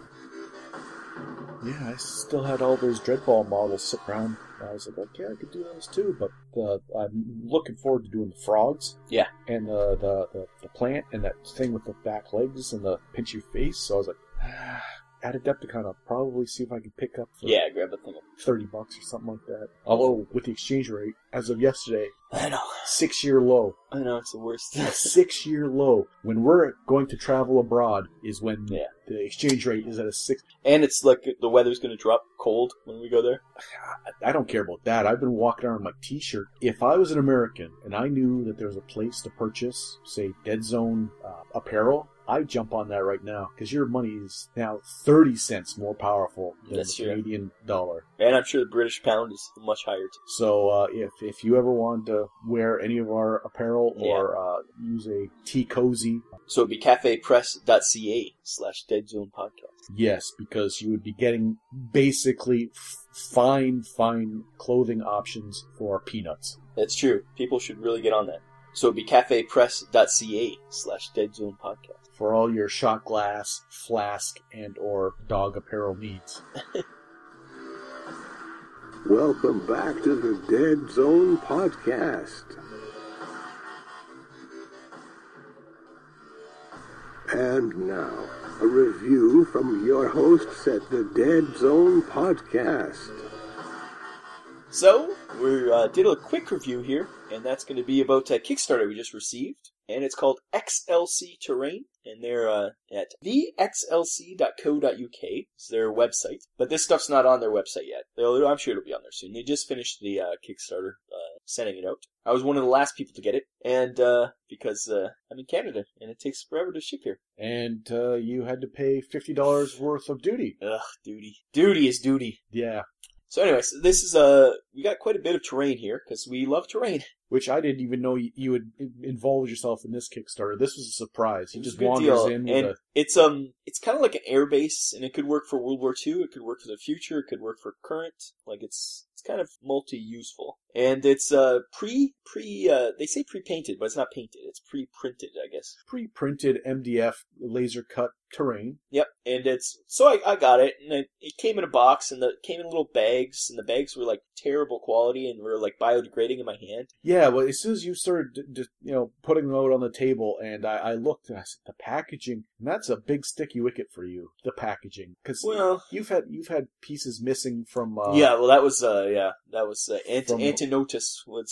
Yeah, I still had all those Dreadball models sitting around. I was like, okay, I could do those too, but I'm looking forward to doing the frogs.
Yeah.
And the plant and that thing with the back legs and the pinchy face. So I was like, at Adepticon, I'll probably see if I can pick up for
grab a thing.
$30 or something like that. Although, with the exchange rate, as of yesterday,
I know.
6-year low.
I know, it's the worst.
A 6-year low. When we're going to travel abroad is when the exchange rate is at a 6.
And it's like the weather's going to drop cold when we go there.
I don't care about that. I've been walking around with my t-shirt. If I was an American and I knew that there was a place to purchase, say, Dead Zone apparel, I'd jump on that right now, because your money is now 30 cents more powerful than the Canadian dollar.
And I'm sure the British pound is much higher, too.
So if you ever want to wear any of our apparel or use a T-Cozy...
So it'd be cafepress.ca/Dead Zone Podcast.
Yes, because you would be getting basically fine clothing options for peanuts.
That's true. People should really get on that. So it'd be cafepress.ca/Dead Zone Podcast.
For all your shot glass, flask, and or dog apparel needs.
Welcome back to the Dead Zone Podcast. And now, a review from your hosts at the Dead Zone Podcast.
So, we did a quick review here, and that's going to be about a Kickstarter we just received, and it's called XLC Terrain, and they're at thexlc.co.uk. It's their website, but this stuff's not on their website yet. I'm sure it'll be on there soon. They just finished the Kickstarter, sending it out. I was one of the last people to get it, and because I'm in Canada, and it takes forever to ship here.
And you had to pay $50 worth of duty.
Ugh, duty. Duty is duty.
Yeah.
So anyways, this is, we got quite a bit of terrain here, because we love terrain.
Which I didn't even know you would involve yourself in this Kickstarter. This was a surprise. He just
Good
wanders
deal.
in with
and
a...
it's kind of like an air base, and it could work for World War II, it could work for the future, it could work for current. Like, it's kind of multi-useful. And it's, they say pre-painted, but it's not painted. It's pre-printed, I guess.
Pre-printed MDF laser-cut terrain.
Yep, and so I got it, and it came in a box, and it came in little bags, and the bags were, like, terrible quality, and were, like, biodegrading in my hand.
Yeah, well, as soon as you started, putting them out on the table, and I looked, and I said, the packaging, and that's a big sticky wicket for you, the packaging. Because you've had pieces missing from...
that was Antinotus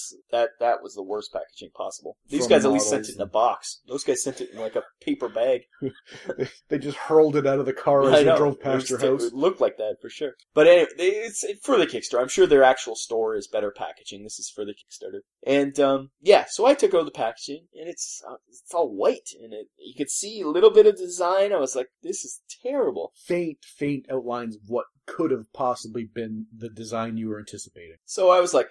that was the worst packaging possible. These guys at least sent it in a box. Those guys sent it in like a paper bag.
They just hurled it out of the car as they drove past your house.
It looked like that for sure. But anyway, it's for the Kickstarter. I'm sure their actual store is better packaging. This is for the Kickstarter. And so I took out the packaging, and it's all white, and you could see a little bit of design. I was like, this is terrible.
Faint outlines of what could have possibly been the design you were anticipating.
So I was like,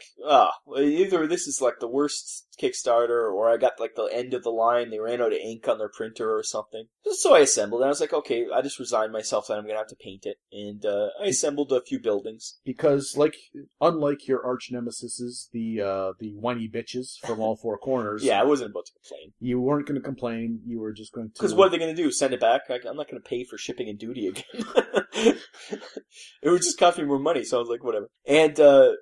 either this is like the worst Kickstarter, or I got like the end of the line, they ran out of ink on their printer or something. So I assembled, and I was like, okay, I just resigned myself that I'm going to have to paint it. And I assembled a few buildings.
Because, unlike your arch nemesises, the whiny bitches from all four corners...
Yeah, I wasn't about to complain.
You weren't going to complain, you were just going to...
Because what are they going to do, send it back? I'm not going to pay for shipping and duty again. It would just cost me more money, so I was like, whatever. And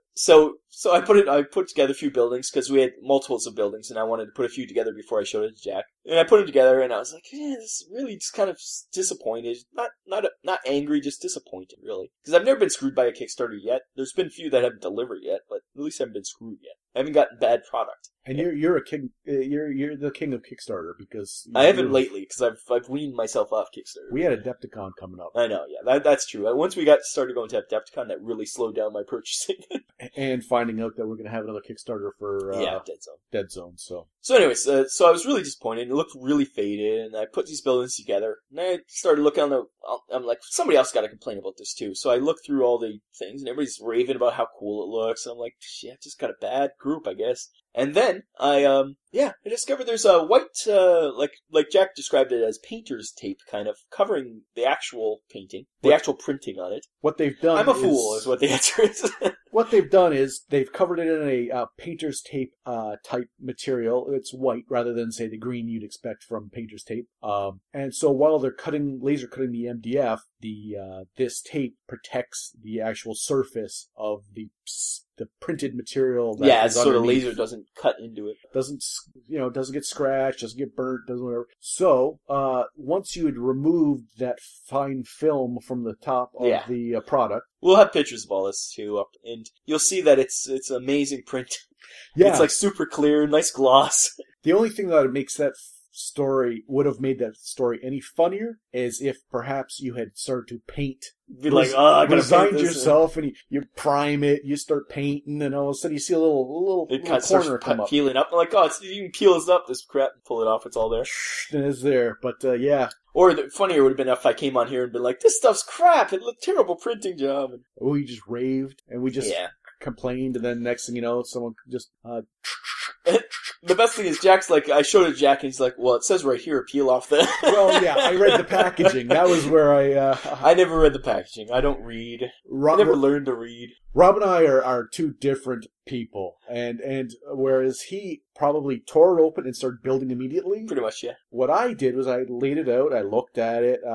so I put together a few buildings, because we had multiples of buildings, and I wanted to put a few together before I showed it to Jack. And I put them together, and I was like, this is really just kind of disappointed. Not angry, just disappointed, really. Because I've never been screwed by a Kickstarter yet. There's been a few that haven't delivered yet, but at least I haven't been screwed yet. I haven't gotten bad product.
And you're a king. You're the king of Kickstarter, because
I haven't lately, because I've weaned myself off Kickstarter.
We had Adepticon coming up.
I know, yeah, that's true. Once we started going to Adepticon, that really slowed down my purchasing.
And finding out that we're going to have another Kickstarter for Dead Zone. So
anyways, so I was really disappointed. It looked really faded, and I put these buildings together, and I started looking I'm like, somebody else got to complain about this too. So I looked through all the things, and everybody's raving about how cool it looks. And I'm like, shit, I just got a bad group, I guess. And then I discovered there's a white, like Jack described it as painter's tape, kind of covering the actual painting, the actual printing on it.
What they've done
I'm a fool, is what the answer is.
What they've done is they've covered it in a painter's tape type material. It's white rather than, say, the green you'd expect from painter's tape. And so while they're laser cutting the MDF, this tape protects the actual surface of the printed material.
So the laser doesn't cut into it.
Doesn't get scratched, doesn't get burnt, doesn't whatever. So, once you had removed that fine film from the top of the product.
We'll have pictures of all this too up, and you'll see that it's amazing print.
Yeah.
It's like super clear, nice gloss.
The only thing that makes that would have made that story any funnier is if perhaps you had started to paint.
Be like, I gotta
resigned yourself, and you prime it, you start painting, and all of a sudden you see a little corner come up.
Peeling up. I'm like, you can peel this up, this crap, and pull it off, it's all there.
And it's there, but yeah.
Or funnier would have been if I came on here and been like, this stuff's crap, it looked terrible printing job.
We just raved, and we just complained, and then next thing you know, someone just...
The best thing is Jack's like, I showed it to Jack, and he's like, well, it says right here, peel off the...
Well, yeah, I read the packaging. That was where
I never read the packaging. I don't read. I never learned to read.
Rob and I are two different people, and whereas he probably tore it open and started building immediately.
Pretty much, yeah.
What I did was I laid it out, I looked at it, I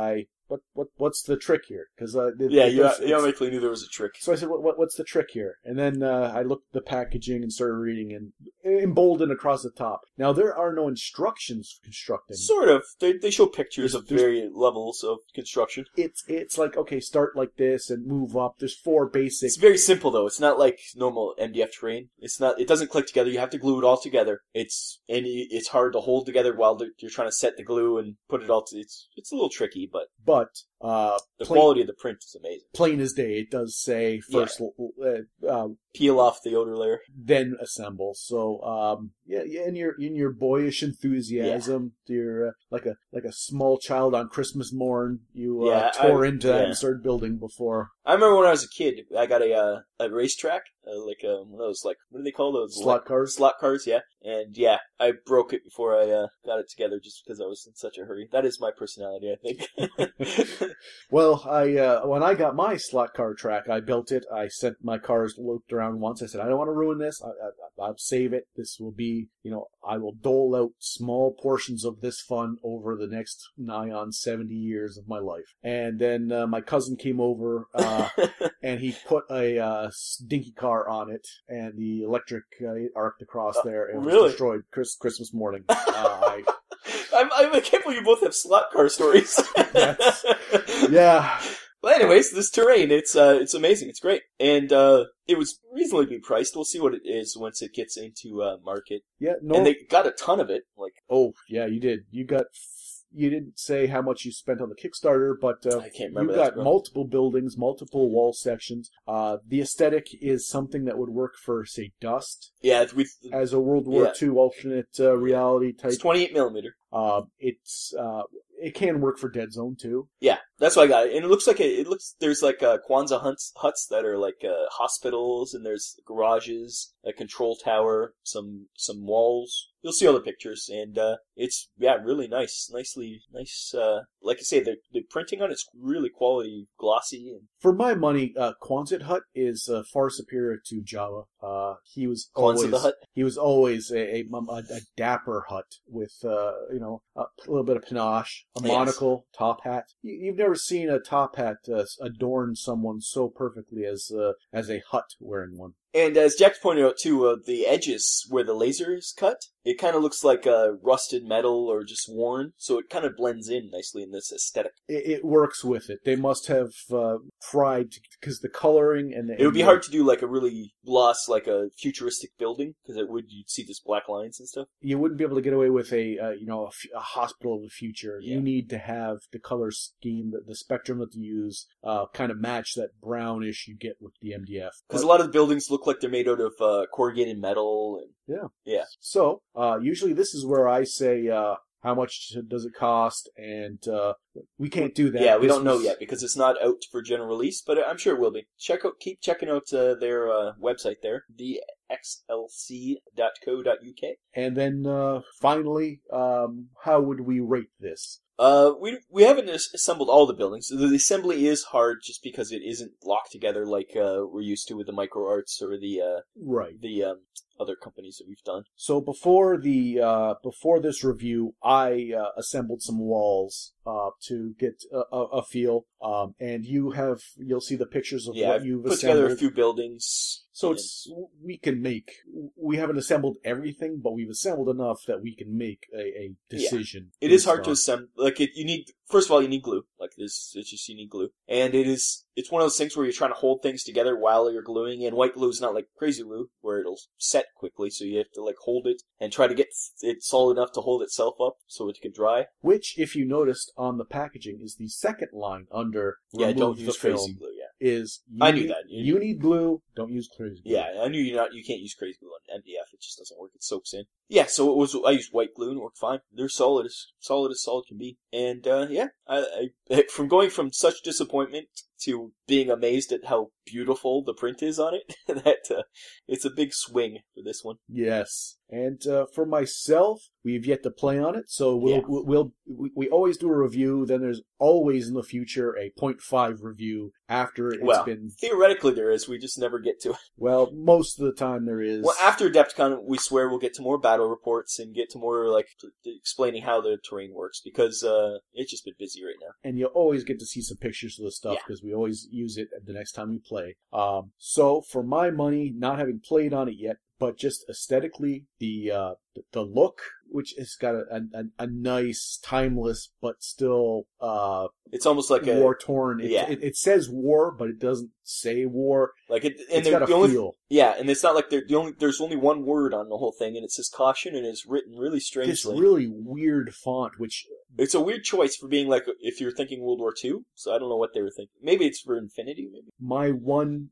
what's the trick here? Because
you automatically knew there was a trick.
So I said, what's the trick here? And then I looked at the packaging and started reading, and emboldened across the top. Now, there are no instructions for constructing.
Sort of. They show pictures of various levels of construction.
It's like, okay, start like this and move up. There's 4 basic...
It's very simple, though. It's not like normal MDF terrain. It doesn't click together. You have to glue it all together. It's hard to hold together while you're trying to set the glue and put it all it's a little tricky, but the quality of the print is amazing.
Plain as day. It does say first
peel off the outer layer,
then assemble. So in your boyish enthusiasm, you're like a small child on Christmas morn. You tore into that and started building before.
I remember when I was a kid, I got a racetrack, one of those, like, what do they call those?
Slot cars?
Slot cars, yeah. And I broke it before I got it together just because I was in such a hurry. That is my personality, I think.
Well, when I got my slot car track, I built it. I sent my cars looped around once. I said, I don't want to ruin this. I'll save it. This will be, I will dole out small portions of this fun over the next nigh on 70 years of my life. And then my cousin came over, and he put a dinky car on it, and the electric arced across there and was destroyed Christmas morning. I
can't believe you both have slot car stories.
Yeah.
But anyways, this terrain, it's amazing. It's great. And it was reasonably priced. We'll see what it is once it gets into market.
Yeah,
and they got a ton of it.
Oh, yeah, you did. You didn't say how much you spent on the Kickstarter, but
I can't remember.
You got multiple buildings, multiple wall sections. The aesthetic is something that would work for, say, Dust.
Yeah,
as a World War II alternate reality type.
It's 28 millimeter.
It can work for Dead Zone too.
Yeah, that's why I got it. And it looks there's like Kwanzaa huts that are like hospitals, and there's garages, a control tower, some walls. You'll see all the pictures, and it's really nice, nice. Like I say, the printing on it's really quality, glossy. And
for my money, Quonset hut is far superior to Java. He was
Kwanzaa the hut.
He was always a dapper hut with a little bit of panache, a monocle, top hat. You've never seen a top hat adorn someone so perfectly as a hut wearing one.
And as Jack pointed out too, the edges where the laser is cut, it kind of looks like rusted metal or just worn, so it kind of blends in nicely in this aesthetic.
It works with it. They must have tried, because the coloring and
it would be hard to do like a really gloss, like a futuristic building, because you'd see just black lines and stuff.
You wouldn't be able to get away with a hospital of the future. Yeah. You need to have the color scheme, the spectrum that you use, kind of match that brownish you get with the MDF.
Because a lot of the buildings look like they're made out of corrugated metal. And yeah.
So usually this is where I say, how much does it cost? And we can't do that.
Yeah, we don't know yet because it's not out for general release, but I'm sure it will be. Keep checking out their website there, thexlc.co.uk.
And then finally, how would we rate this?
We haven't assembled all the buildings. The assembly is hard just because it isn't locked together like we're used to with the MicroArts or the other companies that we've done.
So before this review, I assembled some walls to get a feel. And you'll see the pictures of what you've
put
assembled.
Together a few buildings.
So we haven't assembled everything, but we've assembled enough that we can make a decision.
It is hard to assemble. First of all, you need glue. You need glue. And it's one of those things where you're trying to hold things together while you're gluing, and white glue is not like crazy glue, where it'll set quickly, so you have to hold it and try to get it solid enough to hold itself up so it can dry.
Which, if you noticed on the packaging, is the second line under
don't use crazy glue,
I
knew that.
You need glue, don't use crazy glue.
Yeah, I knew you can't use crazy glue on MDF, it just doesn't work, it soaks in. Yeah, so I used white glue and it worked fine. They're solid as solid can be. And I from going from such disappointment to being amazed at how beautiful the print is on it, that it's a big swing for this one.
Yes. And for myself, we've yet to play on it, so we always do a review. Then there's always in the future a 0.5 review after it's been.
Theoretically, there is. We just never get to it.
Well, most of the time there is.
Well, after Adepticon, we swear we'll get to more battle reports and get to more like explaining how the terrain works because it's just been busy right now.
And you'll always get to see some pictures of the stuff because we always use it the next time we play. So for my money, not having played on it yet, but just aesthetically, the look, which has got a nice, timeless, but still
it's almost like
war torn. It says war, but it doesn't say war.
Like
it's got a feel.
Yeah, and it's not like there's only one word on the whole thing, and it says caution, and it's written really strangely.
This really weird font, which
it's a weird choice for being like if you're thinking World War II. So I don't know what they were thinking. Maybe it's for Infinity. Maybe
my one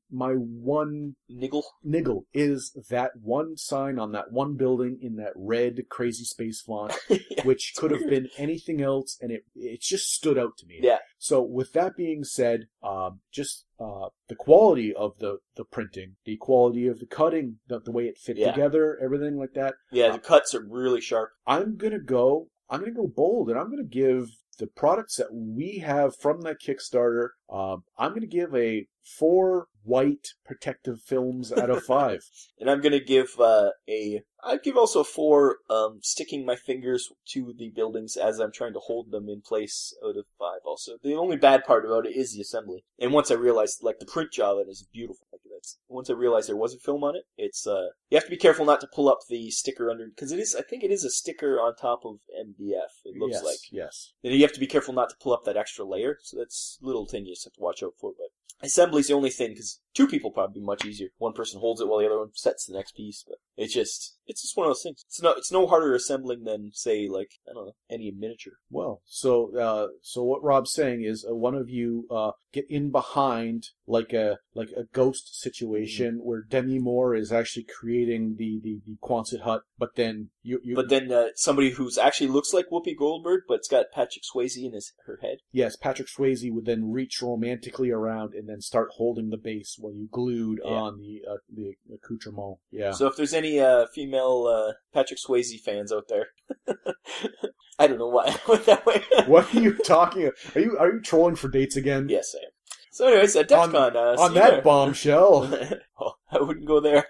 niggle is that one sign on that one building in that red crazy space font, which could have been anything else, and it just stood out to me.
Yeah.
So with that being said, the quality of the printing, the quality of the cutting, the way it fit together, everything like that.
Yeah, the cuts are really sharp.
I'm gonna go bold, and I'm gonna give the products that we have from that Kickstarter. I'm gonna give a 4 white protective films out of 5.
And I'm gonna give I'd give also 4 sticking my fingers to the buildings as I'm trying to hold them in place out of 5 also. The only bad part about it is the assembly. And once I realized, like, the print job of it is beautiful. Like, once I realized there was a film on it, it's, you have to be careful not to pull up the sticker under, because I think it is a sticker on top of MDF, it looks like.
Yes.
And you have to be careful not to pull up that extra layer, so that's a little thing you just have to watch out for, but assembly's the only thing, because 2 people probably be much easier. One person holds it while the other one sets the next piece, but it's just one of those things. It's no harder assembling than, say, like, I don't know, any miniature.
Well, so what Rob's saying is one of you get in behind like a ghost situation where Demi Moore is actually creating the Quonset hut, but then
somebody who's actually looks like Whoopi Goldberg, but it's got Patrick Swayze in her head.
Yes, Patrick Swayze would then reach romantically around and then start holding the base while you glued on the accoutrement. Yeah.
So if there's any female Patrick Swayze fans out there, I don't know why I went that way.
What are you talking about? Are you trolling for dates again?
Yes, I am. So anyways, at DEFCON,
on that bombshell.
I wouldn't go there.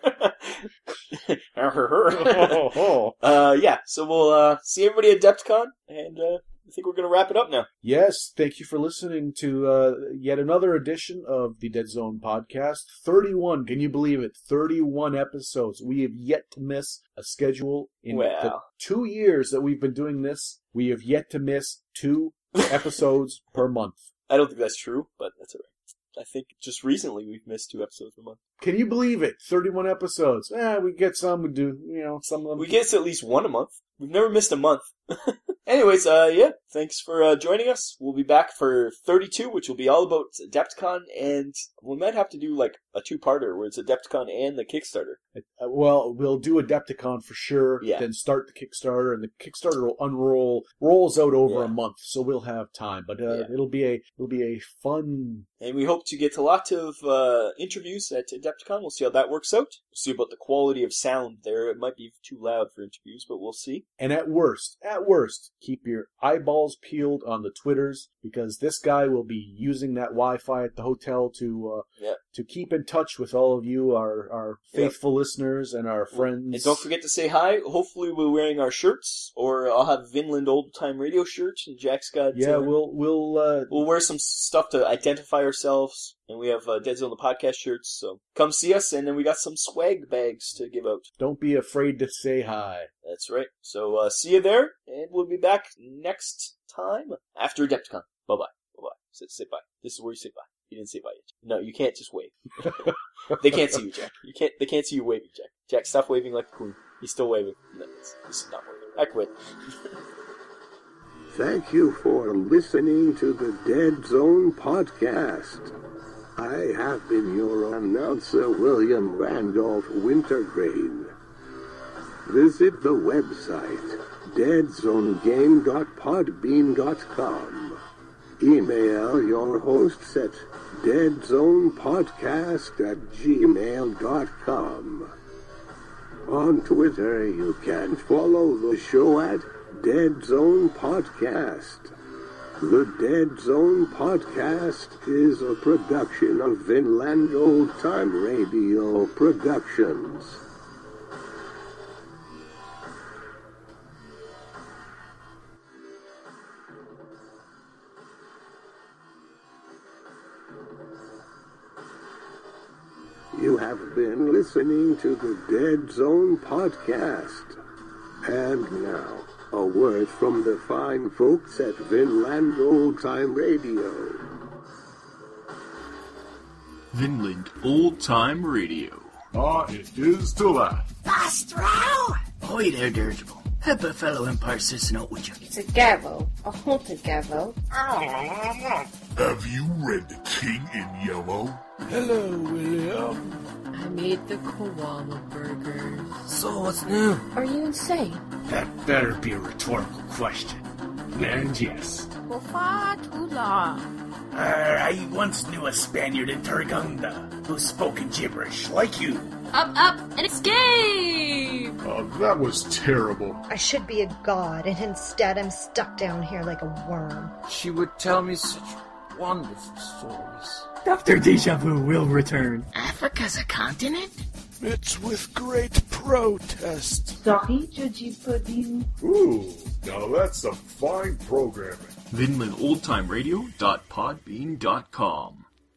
Yeah, so we'll see everybody at DEFCON, and I think we're going to wrap it up now.
Yes, thank you for listening to yet another edition of the Dead Zone podcast. 31, can you believe it? 31 episodes. We have yet to miss a schedule. In the 2 years that we've been doing this, we have yet to miss 2 episodes per month.
I don't think that's true, but that's all right. I think just recently we've missed 2 episodes a month.
Can you believe it? 31 episodes. We get some, we do, some of them.
We get at least 1 a month. We've never missed a month. Anyways, thanks for joining us. We'll be back for 32, which will be all about Adepticon, and we might have to do like a 2-parter where it's Adepticon and the Kickstarter.
Well, we'll do Adepticon for sure, then start the Kickstarter, and the Kickstarter will rolls out over a month, so we'll have time. But it'll be a fun.
And we hope to get a lot of interviews at Adepticon. We'll see how that works out. We'll see about the quality of sound there. It might be too loud for interviews, but we'll see.
And at worst, keep your eyeballs peeled on the Twitters, because this guy will be using that Wi-Fi at the hotel to keep in touch with all of you, our faithful listeners and our friends.
And don't forget to say hi. Hopefully we're wearing our shirts, or I'll have Vinland Old Time Radio shirts, and Jack's got...
Yeah, we'll
wear some stuff to identify ourselves, and we have Dead Zone the Podcast shirts, so come see us, and then we got some swag bags to give out.
Don't be afraid to say hi.
That's right. So see you there, and we'll be back next time after Adepticon. Bye-bye. Bye-bye. Say bye. This is where you say bye. You didn't say bye yet. No, you can't just wave. They can't see you, Jack. They can't see you waving, Jack. Jack, stop waving like a queen. He's still waving. No, this is not waving. I quit.
Thank you for listening to the Dead Zone podcast. I have been your announcer, William Randolph Wintergreen. Visit the website, deadzonegame.podbean.com. Email your hosts at deadzonepodcast@gmail.com. On Twitter, you can follow the show at Dead Zone Podcast. The Dead Zone Podcast is a production of Vinland Old Time Radio Productions. You have been listening to the Dead Zone Podcast. And now, a word from the fine folks at Vinland Old Time Radio.
Vinland Old Time Radio.
It is to laugh.
Bastrow!
Ahoy there, Dirigible. Help a fellow Empire citizen out with you.
It's a Gavo, a haunted Gavo.
Have you read The King in Yellow?
Hello, William.
I made the koala burgers.
So what's new?
Are you insane?
That better be a rhetorical question. And yes.
For far too long.
I once knew a Spaniard in Tarragona who spoke in gibberish like you.
Up, and escape!
That was terrible.
I should be a god, and instead I'm stuck down here like a worm.
She would tell me such wonderful stories.
Dr. Deja Vu will return.
Africa's a continent?
It's with great protest.
Sorry, Judgy Pudding.
Ooh, now that's some fine programming.
VinlandOldTimeRadio.podbean.com